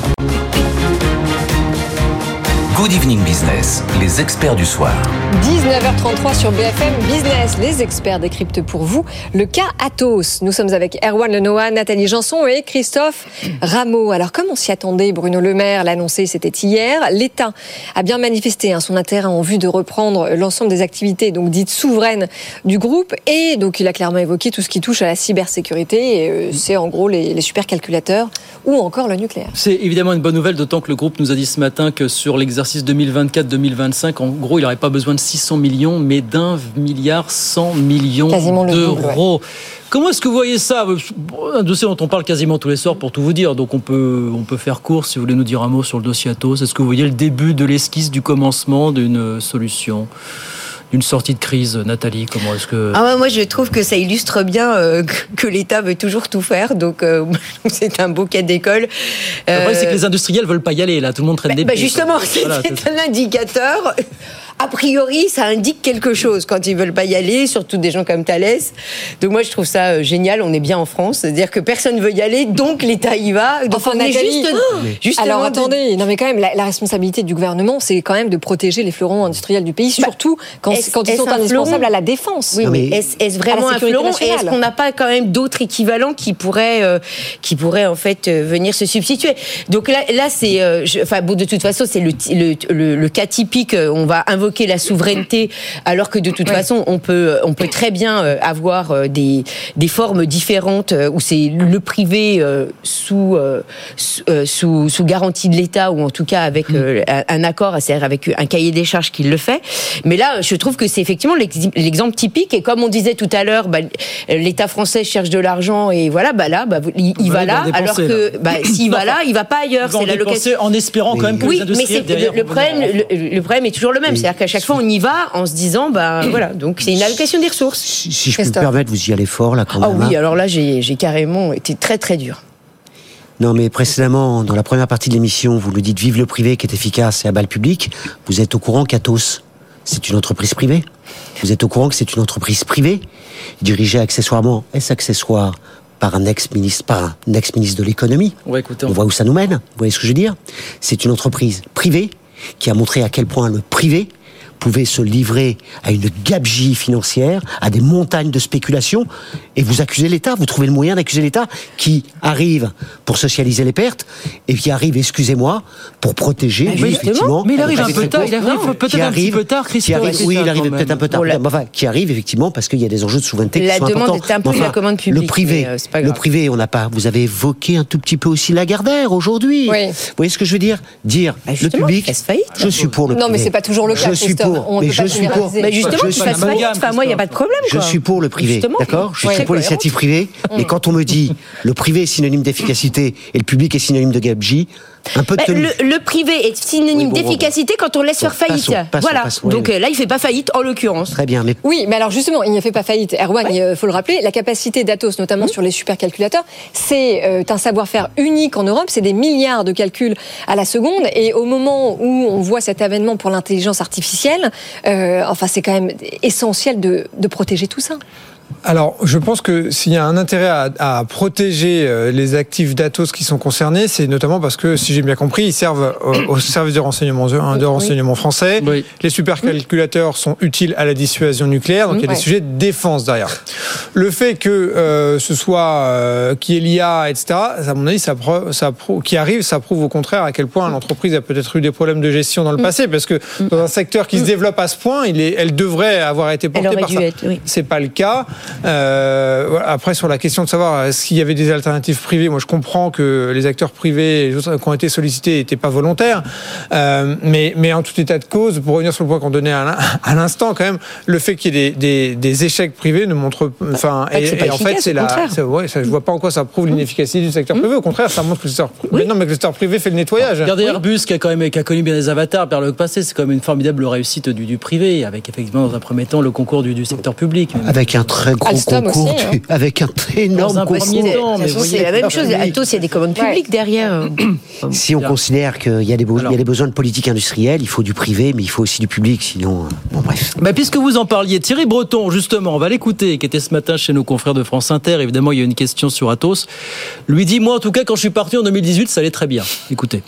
Good Evening Business, les experts du soir. 19h33 sur BFM Business. Les experts décryptent pour vous le cas Atos. Nous sommes avec Erwan Lenoir, Nathalie Janson et Christophe Rameau. Alors, comme on s'y attendait, Bruno Le Maire l'a annoncé, c'était hier. L'État a bien manifesté son intérêt en vue de reprendre l'ensemble des activités donc dites souveraines du groupe. Et donc, il a clairement évoqué tout ce qui touche à la cybersécurité. Et c'est en gros les supercalculateurs ou encore le nucléaire. C'est évidemment une bonne nouvelle, d'autant que le groupe nous a dit ce matin que sur l'exercice 2024-2025, en gros, il n'aurait pas besoin de 600 millions, mais d'1,1 milliard d'euros. Comment est-ce que vous voyez ça ? Un dossier dont on parle quasiment tous les soirs, pour tout vous dire. Donc on peut faire court, si vous voulez nous dire un mot sur le dossier Atos. Est-ce que vous voyez le début de l'esquisse du commencement d'une solution ? Une sortie de crise, Nathalie, comment est-ce que... Moi, je trouve que ça illustre bien que l'État veut toujours tout faire, donc c'est un beau cas d'école. Le problème, c'est que les industriels veulent pas y aller, là, tout le monde traîne des pieds. Justement, c'est un indicateur. A priori, ça indique quelque chose quand ils veulent pas y aller, surtout des gens comme Thales. Donc moi, je trouve ça génial. On est bien en France, c'est-à-dire que personne veut y aller, donc l'État y va. Donc on est juste. Alors attendez, non mais quand même, la responsabilité du gouvernement, c'est quand même de protéger les fleurons industriels du pays, surtout quand ils sont indispensables à la défense. Oui, mais est-ce vraiment un fleuron ? Et est-ce qu'on n'a pas quand même d'autres équivalents qui pourraient en fait venir se substituer ? Donc là, c'est, de toute façon, c'est le cas typique. On va invoquer évoquer la souveraineté, alors que de toute façon, on peut très bien avoir des formes différentes où c'est le privé sous garantie de l'État, ou en tout cas avec un accord, c'est-à-dire avec un cahier des charges qui le fait. Mais là, je trouve que c'est effectivement l'exemple typique. Et comme on disait tout à l'heure, l'État français cherche de l'argent et voilà, il va là, alors que s'il va là, il va pas ailleurs. C'est l'allocation. En espérant quand même que les industriels derrière. Le problème est toujours le même. C'est-à-dire qu'à chaque fois, on y va en se disant, voilà. Donc c'est une allocation des ressources. Si je peux me permettre, vous y allez fort là quand même. Ah oui, alors là, j'ai carrément été très très dur. Non, mais précédemment, dans la première partie de l'émission, vous nous dites vive le privé qui est efficace et à bas le public. Vous êtes au courant qu'Atos, c'est une entreprise privée. Vous êtes au courant que c'est une entreprise privée, dirigée accessoirement, par un ex-ministre de l'économie. Ouais, écoutez, on voit où ça nous mène. Vous voyez ce que je veux dire ? C'est une entreprise privée qui a montré à quel point le privé pouvait se livrer à une gabegie financière, à des montagnes de spéculation, et vous accusez l'État, vous trouvez le moyen d'accuser l'État qui arrive pour socialiser les pertes, et qui arrive, excusez-moi, pour protéger, effectivement... Mais il arrive un peu tard, il arrive peut-être un petit peu tard, Christophe. Oui, il arrive peut-être un peu tard, enfin, qui arrive effectivement parce qu'il y a des enjeux de souveraineté qui sont importants. La demande est un peu la commande publique. Le privé, vous avez évoqué un tout petit peu aussi Lagardère aujourd'hui. Oui. Vous voyez ce que je veux dire ? Le public, je suis pour le privé. Non, mais c'est pas toujours le cas, Christophe. Je suis pour. Mais justement, tu fasses faillite. Enfin, moi, il n'y a pas de problème. Je suis pour le privé, d'accord ? Je suis pour l'initiative privée. Mais quand on me dit le privé est synonyme d'efficacité et le public est synonyme de gabegie, un peu de tenue. Le privé est synonyme d'efficacité quand on laisse faire faillite. Voilà. Donc là, il ne fait pas faillite, en l'occurrence. Très bien. Oui, mais alors justement, il ne fait pas faillite. Erwan, il faut le rappeler, la capacité d'Atos, notamment sur les supercalculateurs, c'est un savoir-faire unique en Europe. C'est des milliards de calculs à la seconde. Et au moment où on voit cet avènement pour l'intelligence artificielle, c'est quand même essentiel de protéger tout ça. Alors, je pense que s'il y a un intérêt à protéger les actifs d'Atos qui sont concernés, c'est notamment parce que, si j'ai bien compris, ils servent au service de renseignement français. Oui. Les supercalculateurs sont utiles à la dissuasion nucléaire, donc il y a des sujets de défense derrière. Le fait que ce soit qui est l'IA, etc., à mon avis, ça prouve au contraire à quel point l'entreprise a peut-être eu des problèmes de gestion dans le passé, parce que dans un secteur qui se développe à ce point, elle devrait avoir été portée par ça. C'est pas le cas. Après, sur la question de savoir est-ce qu'il y avait des alternatives privées, moi je comprends que les acteurs privés, les autres qui ont été sollicités, n'étaient pas volontaires, mais en tout état de cause, pour revenir sur le point qu'on donnait à l'instant, quand même, le fait qu'il y ait des échecs privés ne montre, et en fait, je vois pas en quoi ça prouve l'inefficacité du secteur privé. Au contraire, ça montre que le secteur privé fait le nettoyage. Regardez Airbus qui a connu bien des avatars par le passé, c'est quand même une formidable réussite du privé, avec effectivement dans un premier temps le concours du secteur public. Avec un très gros concours, avec un énorme concours. C'est la même chose. Atos, il y a des commandes publiques derrière. Si on considère qu'il y a des besoins de politique industrielle, il faut du privé, mais il faut aussi du public, sinon, bref. Puisque vous en parliez, Thierry Breton, justement, on va l'écouter, qui était ce matin chez nos confrères de France Inter. Évidemment, il y a une question sur Atos. Lui dit, moi, en tout cas, quand je suis parti en 2018, ça allait très bien. Écoutez.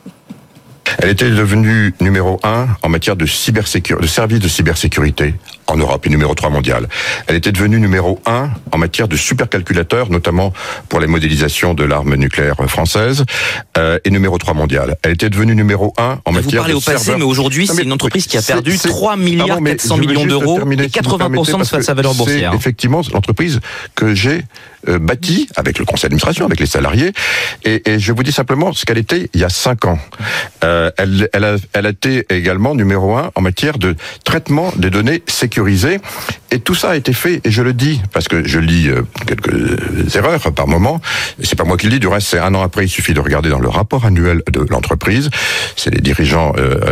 Elle était devenue numéro 1 en matière de services de cybersécurité en Europe et numéro 3 mondial. Elle était devenue numéro 1 en matière de supercalculateurs, notamment pour les modélisations de l'arme nucléaire française, et numéro 3 mondial. Elle était devenue numéro 1 en matière de serveurs... Vous parlez au passé, mais aujourd'hui, c'est une entreprise qui a perdu 3 milliards 400 millions d'euros et 80% de sa valeur boursière. C'est effectivement l'entreprise que j'ai bâtie avec le conseil d'administration, avec les salariés, et je vous dis simplement ce qu'elle était il y a 5 ans. Elle a été également numéro 1 en matière de traitement des données sécurisées. Et tout ça a été fait, et je le dis, parce que je lis quelques erreurs par moment, c'est pas moi qui le dis, du reste c'est un an après, il suffit de regarder dans le rapport annuel de l'entreprise, c'est les dirigeants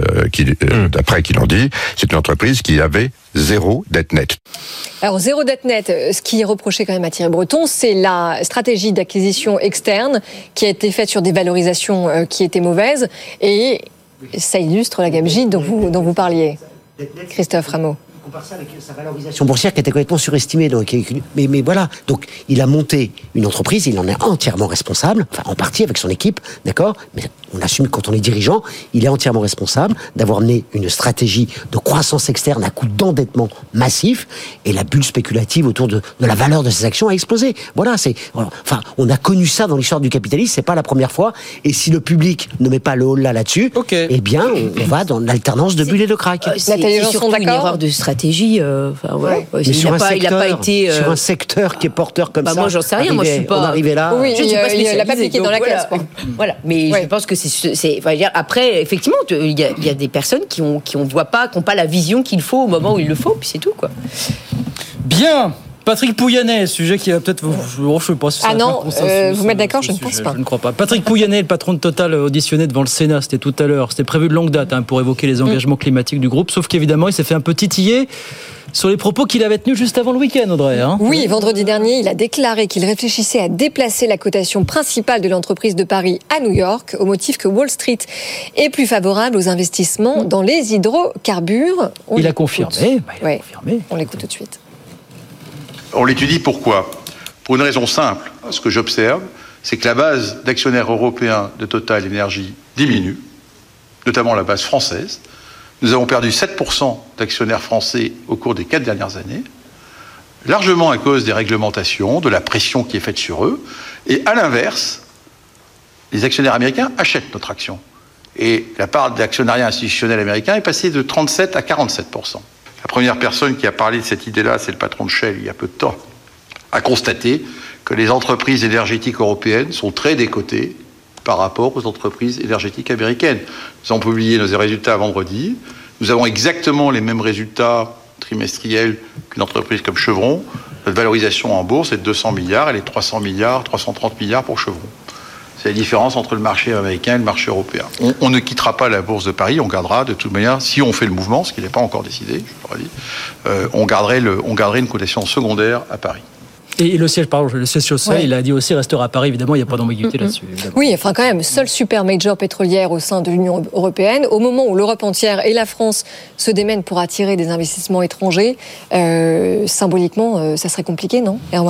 d'après qui l'ont dit, c'est une entreprise qui avait 0 dette nette. Alors 0 dette nette, ce qui est reproché quand même à Thierry Breton, c'est la stratégie d'acquisition externe qui a été faite sur des valorisations qui étaient mauvaises, et ça illustre la gabegie dont vous parliez. Christophe Rameau. compare ça avec sa valorisation boursière qui était complètement surestimée. Donc, mais voilà. Donc, il a monté une entreprise, il en est entièrement responsable, enfin, en partie avec son équipe, d'accord? Mais on assume que quand on est dirigeant, il est entièrement responsable d'avoir mené une stratégie de croissance externe à coût d'endettement massif, et la bulle spéculative autour de la valeur de ses actions a explosé. Voilà, enfin, on a connu ça dans l'histoire du capitalisme, c'est pas la première fois, et si le public ne met pas le haut là-dessus, eh bien, on va dans l'alternance de bulles et de crack. C'est surtout une erreur de stratégie. Il n'a pas été sur un secteur qui est porteur comme ça. Moi, j'en sais rien. Moi, je suis pas. On arrivait là. Oui, je ne suis pas spécialisée. Il n'a pas piqué dans la caisse. Voilà. Mais je pense que c'est. Après, effectivement, il y a des personnes qui n'ont pas la vision qu'il faut au moment où il le faut, puis c'est tout, quoi. Bien. Patrick Pouyanné, sujet qui va peut-être vous... Je sais pas si ça vous mettre d'accord, je ne pense pas. Je ne crois pas. Patrick Pouyanné, le patron de Total, auditionné devant le Sénat, c'était tout à l'heure. C'était prévu de longue date pour évoquer les engagements climatiques du groupe, sauf qu'évidemment, il s'est fait un peu titiller sur les propos qu'il avait tenus juste avant le week-end, Audrey. Oui, vendredi dernier, il a déclaré qu'il réfléchissait à déplacer la cotation principale de l'entreprise de Paris à New York, au motif que Wall Street est plus favorable aux investissements dans les hydrocarbures. Il a confirmé. On l'écoute tout de suite. On l'étudie pourquoi ? Pour une raison simple. Ce que j'observe, c'est que la base d'actionnaires européens de Total Énergie diminue, notamment la base française. Nous avons perdu 7% d'actionnaires français au cours des 4 dernières années, largement à cause des réglementations, de la pression qui est faite sur eux. Et à l'inverse, les actionnaires américains achètent notre action. Et la part d'actionnariat institutionnel américain est passée de 37 à 47%. La première personne qui a parlé de cette idée-là, c'est le patron de Shell, il y a peu de temps, a constaté que les entreprises énergétiques européennes sont très décotées par rapport aux entreprises énergétiques américaines. Nous avons publié nos résultats vendredi. Nous avons exactement les mêmes résultats trimestriels qu'une entreprise comme Chevron. Notre valorisation en bourse est de 200 milliards, elle est 300 milliards, 330 milliards pour Chevron. C'est la différence entre le marché américain et le marché européen. On ne quittera pas la bourse de Paris, on gardera de toute manière, si on fait le mouvement, ce qui n'est pas encore décidé, je l'aurais dit, on garderait une cotation secondaire à Paris. Et le siège social, il a dit aussi restera à Paris, évidemment, il n'y a pas d'ambiguïté là-dessus. Évidemment. Oui, enfin quand même, seule super major pétrolière au sein de l'Union européenne, au moment où l'Europe entière et la France se démènent pour attirer des investissements étrangers, symboliquement, ça serait compliqué, non, Erwan ?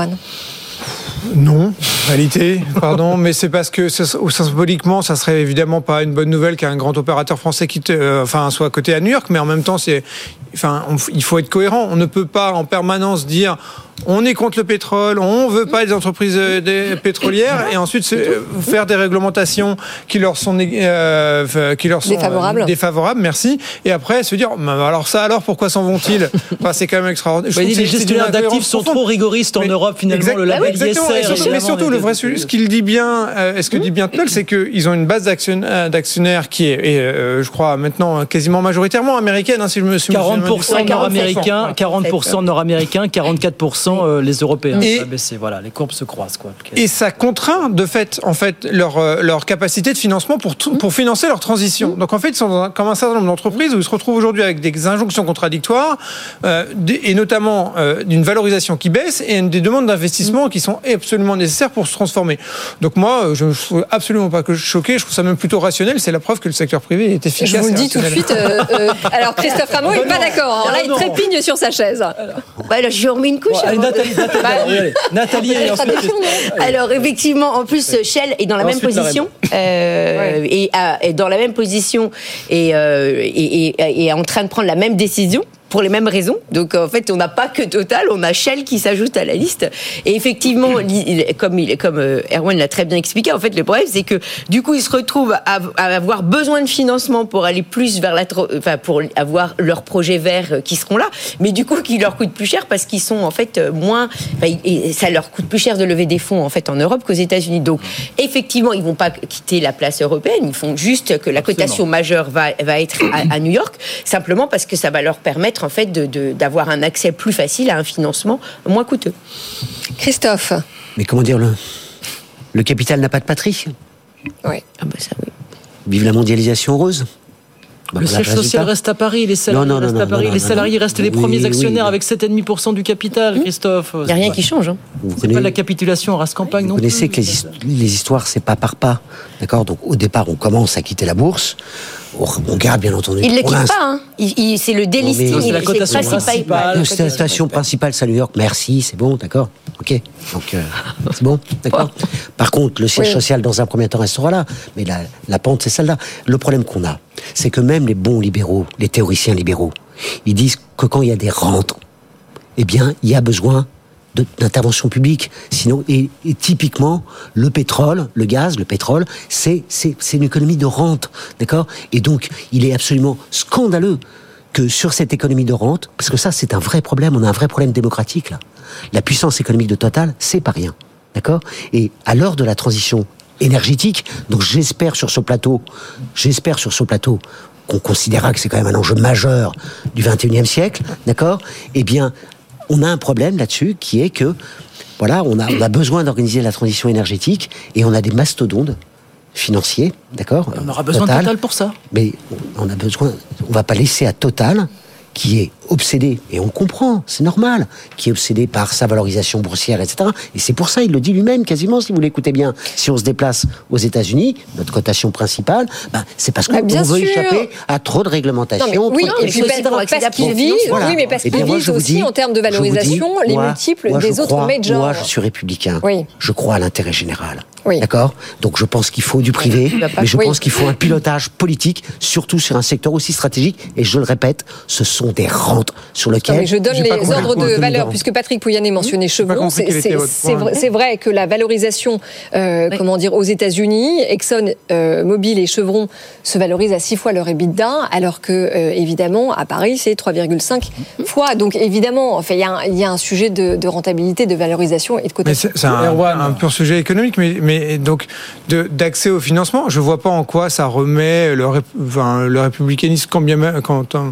Non, en réalité, pardon, mais c'est parce que symboliquement, ça serait évidemment pas une bonne nouvelle qu'un grand opérateur français soit coté à New York, mais en même temps, il faut être cohérent. On ne peut pas en permanence dire on est contre le pétrole, on veut pas les entreprises pétrolières et ensuite faire des réglementations qui leur sont défavorables, merci. Et après se dire alors pourquoi s'en vont-ils ? C'est quand même extraordinaire. Les gestionnaires d'actifs sont trop rigoristes en Europe finalement. Le label ISR. Mais surtout ce qu'il dit bien, ce que dit bien Total, c'est qu'ils ont une base d'actionnaires qui est, je crois maintenant quasiment majoritairement américaine, si je me souviens. 40% nord-américains, 40% nord-américains, 44% les Européens. Ça a baissé. Voilà, les courbes se croisent, quoi. Et ça contraint de fait, leur capacité de financement pour financer leur transition. Donc en fait, ils sont comme un certain nombre d'entreprises où ils se retrouvent aujourd'hui avec des injonctions contradictoires et notamment d'une valorisation qui baisse et des demandes d'investissement qui sont absolument nécessaires pour se transformer. Donc moi, je ne suis absolument pas choqué. Je trouve ça même plutôt rationnel. C'est la preuve que le secteur privé est efficace. Je vous le dis tout de suite. Alors Christophe Rameau, il n'est pas d'accord. Alors là, il trépigne sur sa chaise. Là, je remets une couche. Nathalie. Alors effectivement, en plus, Shell est dans la même position et dans la même position et est en train de prendre la même décision. Pour les mêmes raisons. Donc, en fait, on n'a pas que Total, on a Shell qui s'ajoute à la liste. Et effectivement, comme Erwan l'a très bien expliqué, en fait, le problème, c'est que, du coup, ils se retrouvent à avoir besoin de financement pour aller plus vers pour avoir leurs projets verts qui seront là. Mais du coup, qui leur coûtent plus cher parce qu'ils sont, en fait, et ça leur coûte plus cher de lever des fonds, en fait, en Europe qu'aux États-Unis. Donc, effectivement, ils vont pas quitter la place européenne. Ils font juste que la cotation majeure va être à New York, simplement parce que ça va leur permettre en fait d'avoir un accès plus facile à un financement moins coûteux. Christophe. Mais comment dire, le capital n'a pas de patrie. Oui. Ça, oui. Vive la mondialisation heureuse. Le siège social reste à Paris, les salariés restent à Paris, les salariés restent les premiers actionnaires avec 7,5% du capital, Christophe. Il n'y a rien qui change. C'est pas de la capitulation en race campagne, non plus. Vous connaissez que les histoires, c'est pas par pas. D'accord ? Donc au départ, on commence à quitter la bourse. On garde bien entendu. Il ne le quitte pas. Hein. C'est le délisting. C'est la cotation principale. La cotation principale, c'est à New York. Merci, c'est bon, d'accord. Ok. Donc c'est bon, d'accord. Par contre, le siège social dans un premier temps restera là, mais la pente, c'est celle-là. Le problème qu'on a, c'est que même les bons libéraux, les théoriciens libéraux, ils disent que quand il y a des rentes, eh bien, il y a besoin d'intervention publique. Sinon, et typiquement, le pétrole, le gaz, le pétrole, c'est une économie de rente, d'accord ? Et donc, il est absolument scandaleux que sur cette économie de rente, parce que ça, c'est un vrai problème, on a un vrai problème démocratique, là. La puissance économique de Total, c'est pas rien, d'accord ? Et à l'heure de la transition énergétique, donc j'espère sur ce plateau qu'on considérera que c'est quand même un enjeu majeur du 21e siècle, d'accord ? Eh bien, on a un problème là-dessus qui est que, voilà, on a besoin d'organiser la transition énergétique et on a des mastodontes financiers, d'accord ? On aura besoin de Total pour ça. Mais on va pas laisser à Total, qui est obsédé, et on comprend, c'est normal, qui est obsédé par sa valorisation boursière, etc. Et c'est pour ça, il le dit lui-même quasiment, si vous l'écoutez bien. Si on se déplace aux États-Unis, notre cotation principale, c'est parce qu'on veut échapper à trop de réglementation. Oui, et puis parce qu'il vise, mais parce qu'il vise aussi en termes de valorisation les multiples des autres majors. Moi, je suis républicain. Oui. Je crois à l'intérêt général. Oui. D'accord ? Donc je pense qu'il faut du privé, mais je pense qu'il faut un pilotage politique, surtout sur un secteur aussi stratégique. Et je le répète, ce sont des rentes sur lesquelles... Mais je donne les ordres de valeur, puisque Patrick Pouyanné mentionnait Chevron. C'est vrai que la valorisation aux États-Unis, Exxon Mobil et Chevron se valorisent à 6 fois leur EBITDA, alors que, évidemment, à Paris, c'est 3,5 fois. Donc, évidemment, il y a un sujet de rentabilité, de valorisation et de cotation. C'est un pur sujet économique, mais donc d'accès au financement, je vois pas en quoi ça remet le républicanisme, quand bien même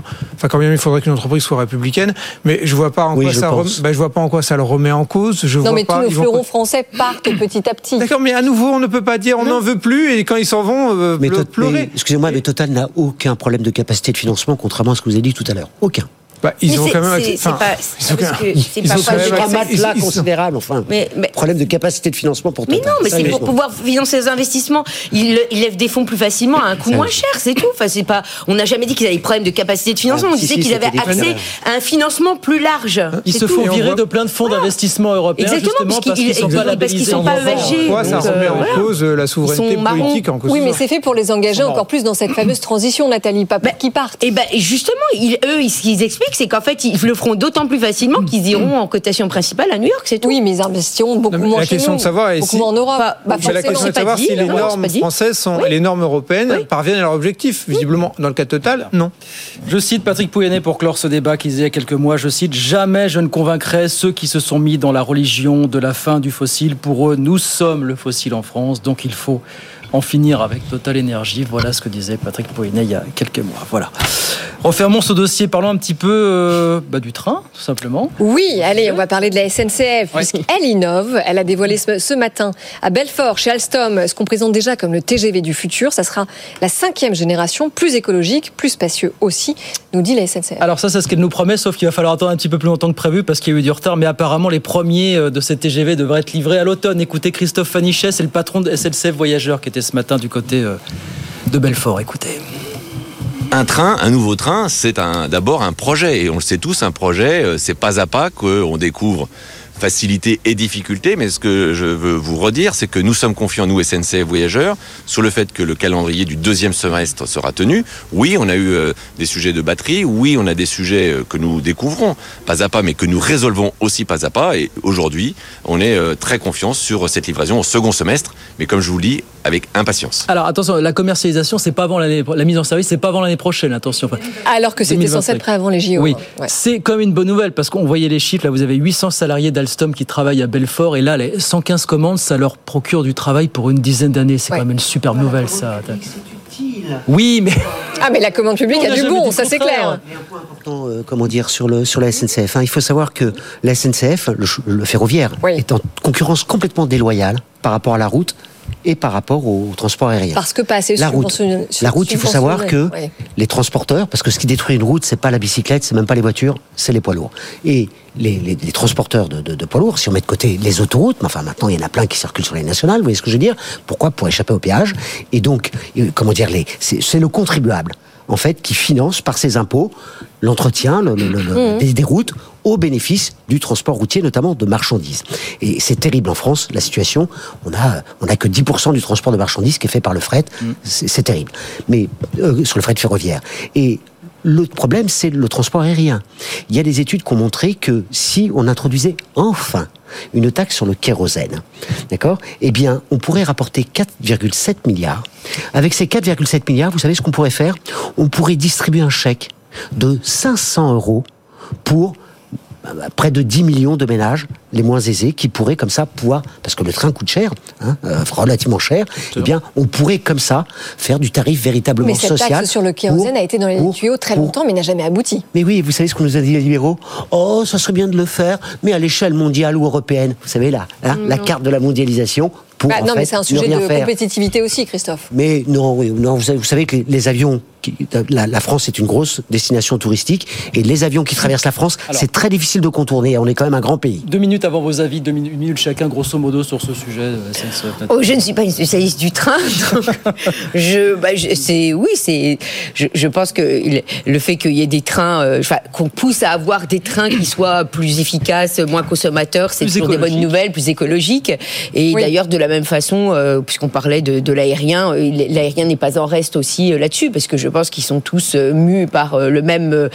il faudrait qu'une entreprise soit républicaine, mais je vois pas en quoi je vois pas en quoi ça le remet en cause. Tous nos fleurons français partent petit à petit. D'accord, mais à nouveau, on ne peut pas dire on n'en veut plus et quand ils s'en vont, pleurer. Excusez-moi, mais Total n'a aucun problème de capacité de financement, contrairement à ce que vous avez dit tout à l'heure. Aucun. Ils ont quand même... C'est pas un matelas considérable, problème de capacité de financement pour Total. Mais non, mais c'est pour pouvoir financer les investissements. Ils lèvent des fonds plus facilement à un coût moins cher, c'est tout. On n'a jamais dit qu'ils avaient des problèmes de capacité de financement, on disait qu'ils avaient accès à un financement plus large. Ils se font virer de plein de fonds d'investissement européens, justement, parce qu'ils ne sont pas labellisés. Parce qu'ils ne sont pas ESG. Pourquoi ça remet en cause la souveraineté politique en cause? Oui, mais c'est fait pour les engager encore plus dans cette fameuse transition, Nathalie, pas pour qu'ils partent. Et justement, eux, ce qu'ils expliquent, c'est qu'en fait, ils le feront d'autant plus facilement qu'ils iront en cotation principale à New York, c'est tout. Oui, mais ils investiront beaucoup moins chez nous, beaucoup moins en Europe. C'est la question de savoir si les normes françaises et les normes européennes parviennent à leur objectif. Visiblement, dans le cas Total, non. Je cite Patrick Pouyanné pour clore ce débat qui disait il y a quelques mois, je cite, « Jamais je ne convaincrai ceux qui se sont mis dans la religion de la fin du fossile. Pour eux, nous sommes le fossile en France, donc il faut en finir avec Total Énergie. » Voilà ce que disait Patrick Pouyanné il y a quelques mois. Voilà. Refermons ce dossier, parlons un petit peu du train, tout simplement. Oui, allez, on va parler de la SNCF, puisqu'elle innove. Elle a dévoilé ce matin à Belfort, chez Alstom, ce qu'on présente déjà comme le TGV du futur. Ça sera la 5e génération, plus écologique, plus spacieux aussi, nous dit la SNCF. Alors ça, c'est ce qu'elle nous promet, sauf qu'il va falloir attendre un petit peu plus longtemps que prévu, parce qu'il y a eu du retard, mais apparemment, les premiers de cette TGV devraient être livrés à l'automne. Écoutez, Christophe Fanichet, c'est le patron de SNCF Voyageurs qui était ce matin du côté de Belfort. Écoutez. Un nouveau train, c'est d'abord un projet. Et on le sait tous, un projet, c'est pas à pas qu'on découvre facilité et difficulté. Mais ce que je veux vous redire, c'est que nous sommes confiants, nous, SNCF Voyageurs, sur le fait que le calendrier du 2e semestre sera tenu. Oui, on a eu des sujets de batterie. Oui, on a des sujets que nous découvrons pas à pas, mais que nous résolvons aussi pas à pas. Et aujourd'hui, on est très confiants sur cette livraison au 2e semestre. Mais comme je vous le dis, avec impatience. Alors attention, la commercialisation, c'est pas avant la mise en service, c'est pas avant l'année prochaine, attention. Alors que c'était censé être prêt avant les JO. Oui, c'est comme une bonne nouvelle, parce qu'on voyait les chiffres, là vous avez 800 salariés d'Alstom qui travaillent à Belfort, et là les 115 commandes, ça leur procure du travail pour une dizaine d'années. C'est quand même une superbe nouvelle, ça. Oui, mais... Ah, mais la commande publique a du bon, ça c'est clair. Il y a un point important, sur la SNCF. Il faut savoir que la SNCF, le ferroviaire, est en concurrence complètement déloyale par rapport à la route et par rapport au transport aérien. Parce que pas assez subventionné. La route, il faut savoir que les transporteurs, parce que ce qui détruit une route, c'est pas la bicyclette, c'est même pas les voitures, c'est les poids lourds. Et les transporteurs de poids lourds, si on met de côté les autoroutes, mais enfin maintenant il y en a plein qui circulent sur les nationales, vous voyez ce que je veux dire ? Pourquoi ? Pour échapper au péage. Et donc, c'est le contribuable, en fait, qui finance par ses impôts l'entretien des routes au bénéfice du transport routier, notamment de marchandises. Et c'est terrible en France, la situation. On a que 10% du transport de marchandises qui est fait par le fret. C'est terrible. Mais sur le fret ferroviaire. Et l'autre problème, c'est le transport aérien. Il y a des études qui ont montré que si on introduisait enfin une taxe sur le kérosène, d'accord ? Eh bien, on pourrait rapporter 4,7 milliards. Avec ces 4,7 milliards, vous savez ce qu'on pourrait faire ? On pourrait distribuer un chèque de 500 € pour près de 10 millions de ménages les moins aisés qui pourraient comme ça parce que le train coûte cher, relativement cher, eh bien on pourrait comme ça faire du tarif véritablement social. Mais cette taxe sur le kérosène a été dans les tuyaux très longtemps mais n'a jamais abouti. Mais oui, vous savez ce qu'on nous a dit les libéraux ? Oh, ça serait bien de le faire, mais à l'échelle mondiale ou européenne. Vous savez là, la carte de la mondialisation. Non, mais c'est un sujet de compétitivité aussi, Christophe. Mais non, vous savez que les avions, la France est une grosse destination touristique, et les avions qui traversent la France, c'est très difficile de contourner. On est quand même un grand pays. 2 minutes avant vos avis, 1 minute chacun, grosso modo, sur ce sujet. Je ne suis pas une spécialiste du train. Donc je pense que le fait qu'il y ait des trains, qu'on pousse à avoir des trains qui soient plus efficaces, moins consommateurs, c'est toujours des bonnes nouvelles, plus écologiques. Et d'ailleurs, de la même façon, puisqu'on parlait de l'aérien, l'aérien n'est pas en reste aussi là-dessus, parce que je pense qu'ils sont tous mus par le même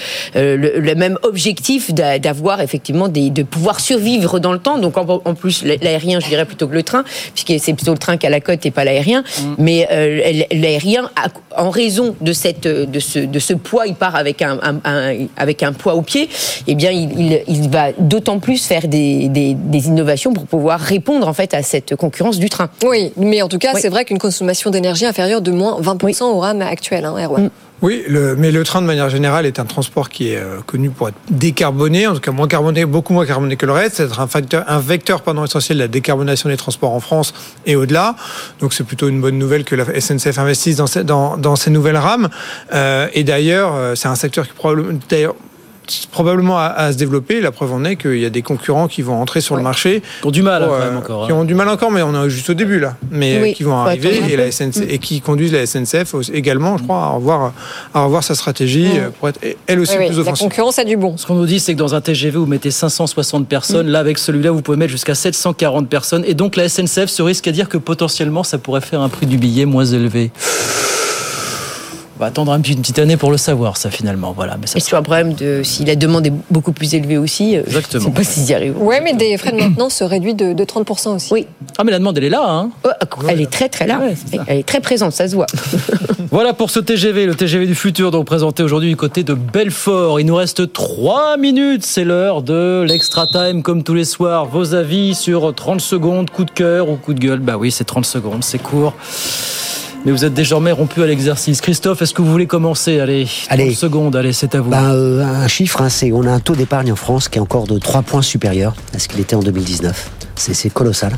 objectif d'avoir effectivement de pouvoir survivre dans le temps. Donc en plus l'aérien, je dirais plutôt que le train, puisque c'est plutôt le train qui a la cote et pas l'aérien. Mais l'aérien, en raison de ce poids, il part avec un poids au pied. Eh bien, il va d'autant plus faire des innovations pour pouvoir répondre en fait à cette concurrence du train. Oui, mais en tout cas, c'est vrai qu'une consommation d'énergie inférieure de moins 20% au RAM actuel, Erwan. Oui, mais le train de manière générale est un transport qui est connu pour être décarboné, en tout cas beaucoup moins carboné que le reste. C'est un vecteur essentiel de la décarbonation des transports en France et au-delà. Donc c'est plutôt une bonne nouvelle que la SNCF investisse dans ces nouvelles rames. Et d'ailleurs, c'est un secteur qui probablement à se développer. La preuve en est qu'il y a des concurrents qui vont entrer sur le marché. Qui ont du mal quand même encore. Qui ont du mal encore, mais on est juste au début là. Mais qui vont arriver et qui conduisent la SNCF également, je crois, à revoir sa stratégie pour être elle aussi plus offensive. La concurrence a du bon. Ce qu'on nous dit, c'est que dans un TGV, vous mettez 560 personnes. Là, avec celui-là, vous pouvez mettre jusqu'à 740 personnes. Et donc, la SNCF se risque à dire que potentiellement, ça pourrait faire un prix du billet moins élevé. On va attendre une petite année pour le savoir, ça, finalement. Voilà. Mais et sur un problème si la demande est beaucoup plus élevée aussi, exactement. Je ne sais pas s'ils y arrivent. Oui, mais des frais de maintenance se réduisent de 30% aussi. Oui. Ah, mais la demande, elle est là. Hein. Elle est très, très là. Ouais, elle est très présente, ça se voit. Voilà pour ce TGV, le TGV du futur, donc présenté aujourd'hui du côté de Belfort. Il nous reste 3 minutes. C'est l'heure de l'Extra Time, comme tous les soirs. Vos avis sur 30 secondes, coup de cœur ou coup de gueule. Bah oui, c'est 30 secondes, c'est court. Mais vous êtes désormais rompu à l'exercice. Christophe, est-ce que vous voulez commencer ? Allez, 30 secondes, allez, c'est à vous. Un chiffre, c'est on a un taux d'épargne en France qui est encore de 3 points supérieur à ce qu'il était en 2019. C'est colossal.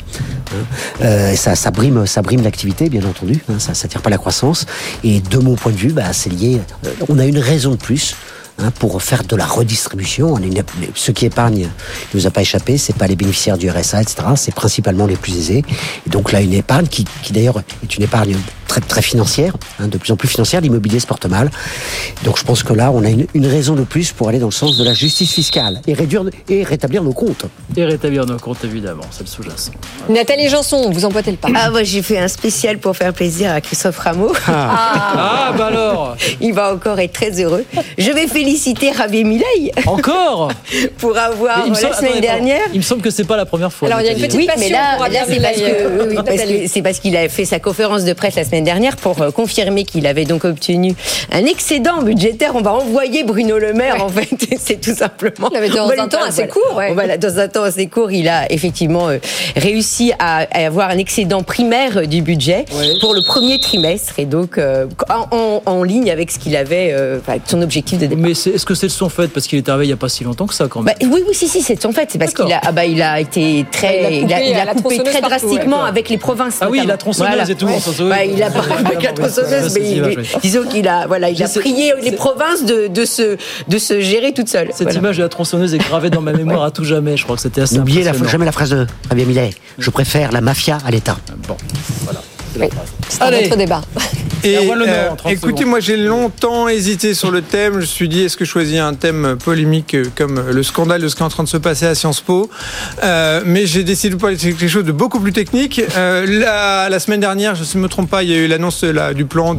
Ça brime l'activité, bien entendu. Ça tire pas la croissance. Et de mon point de vue, c'est lié. On a une raison de plus. Pour faire de la redistribution. Ceux qui épargnent, il ne nous a pas échappé, c'est pas les bénéficiaires du RSA, etc. C'est principalement les plus aisés. Et donc là, une épargne qui d'ailleurs est une épargne très, très financière, de plus en plus financière. L'immobilier se porte mal. Donc je pense que là, on a une raison de plus pour aller dans le sens de la justice fiscale et rétablir nos comptes. Et rétablir nos comptes, évidemment, c'est le sous-jacent. Nathalie Janson, vous emboîtez le pas. Moi j'ai fait un spécial pour faire plaisir à Christophe Rameau. Bah alors. Il va encore être très heureux. Je vais féliciter Javier Milei. Encore pour avoir la semaine dernière. Il me semble que c'est pas la première fois. Alors il y a une petite passion mais là c'est parce qu'il a fait sa conférence de presse la semaine semaine dernière pour confirmer qu'il avait donc obtenu un excédent budgétaire. On va envoyer Bruno Le Maire, en fait, c'est tout simplement. Il avait dans un temps assez court. Ouais. Voilà, dans un temps assez court, il a effectivement réussi à avoir un excédent primaire du budget pour le premier trimestre et donc en ligne avec ce qu'il avait, son objectif de départ. Mais est-ce que c'est de son fait parce qu'il est arrivé il n'y a pas si longtemps que ça quand même? Oui, c'est de son fait. C'est parce qu'il a été il a coupé très drastiquement avec les provinces. Ah oui, la tronçonneuse et tout. Il a pas avec la tronçonneuse, mais disons qu'il a prié les provinces de se gérer toutes seules. Cette image de la tronçonneuse est gravée dans ma mémoire à tout jamais. Je crois que c'était assez impressionnant. N'oubliez jamais la phrase de Fabien Millet. Je préfère la mafia à l'État. Bon, voilà. C'est un autre débat. Et écoutez, moi j'ai longtemps hésité sur le thème. Je me suis dit, est-ce que choisir un thème polémique comme le scandale de ce qui est en train de se passer à Sciences Po, mais j'ai décidé de parler de quelque chose de beaucoup plus technique. La semaine dernière, je ne me trompe pas, il y a eu l'annonce du plan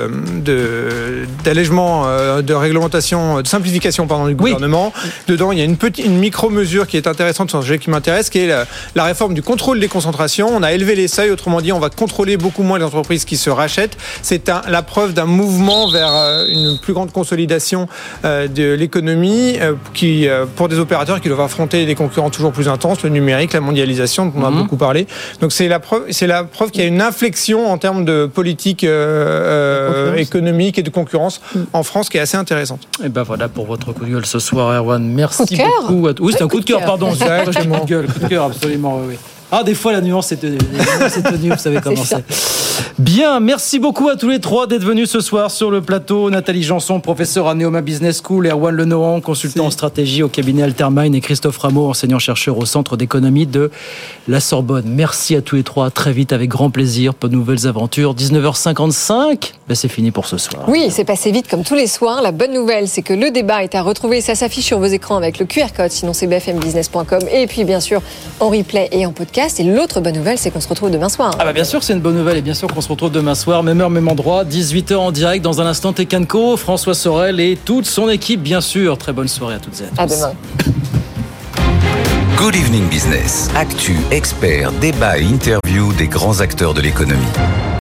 d'allègement de réglementation, de simplification du gouvernement. Dedans, il y a une micro-mesure qui est intéressante sur un sujet qui m'intéresse, qui est la réforme du contrôle des concentrations. On a élevé les seuils, autrement dit, on va contrôler beaucoup moins les entreprises qui se rachètent. C'est la preuve d'un mouvement vers une plus grande consolidation de l'économie qui, pour des opérateurs qui doivent affronter des concurrents toujours plus intenses, le numérique, la mondialisation, dont on a beaucoup parlé. Donc c'est la preuve qu'il y a une inflexion en termes de politique économique et de concurrence en France qui est assez intéressante. Et ben voilà pour votre coup de gueule ce soir, Erwan. Merci beaucoup. Oui, c'est un coup de cœur, pardon. Coup de cœur, absolument, oui. Ah, des fois, la nuance est tenue, vous savez comment c'est. Bien, merci beaucoup à tous les trois d'être venus ce soir sur le plateau. Nathalie Janson, professeure à Neoma Business School, Erwan Lenohan, consultant en stratégie au cabinet Altermine, et Christophe Rameau, enseignant-chercheur au Centre d'économie de la Sorbonne. Merci à tous les trois, à très vite, avec grand plaisir, pour de nouvelles aventures. 19h55, c'est fini pour ce soir. Oui, c'est passé vite comme tous les soirs. La bonne nouvelle, c'est que le débat est à retrouver. Ça s'affiche sur vos écrans avec le QR code, sinon c'est bfmbusiness.com. Et puis, bien sûr, en replay et en podcast. Et l'autre bonne nouvelle, c'est qu'on se retrouve demain soir. Ah bah bien sûr, c'est une bonne nouvelle. Et bien sûr qu'on se retrouve demain soir, même heure, même endroit, 18h en direct. Dans un instant, Tech & Co, François Sorel et toute son équipe, bien sûr. Très bonne soirée à toutes et à tous. À demain. Good Evening Business. Actu, experts, débat et interview des grands acteurs de l'économie.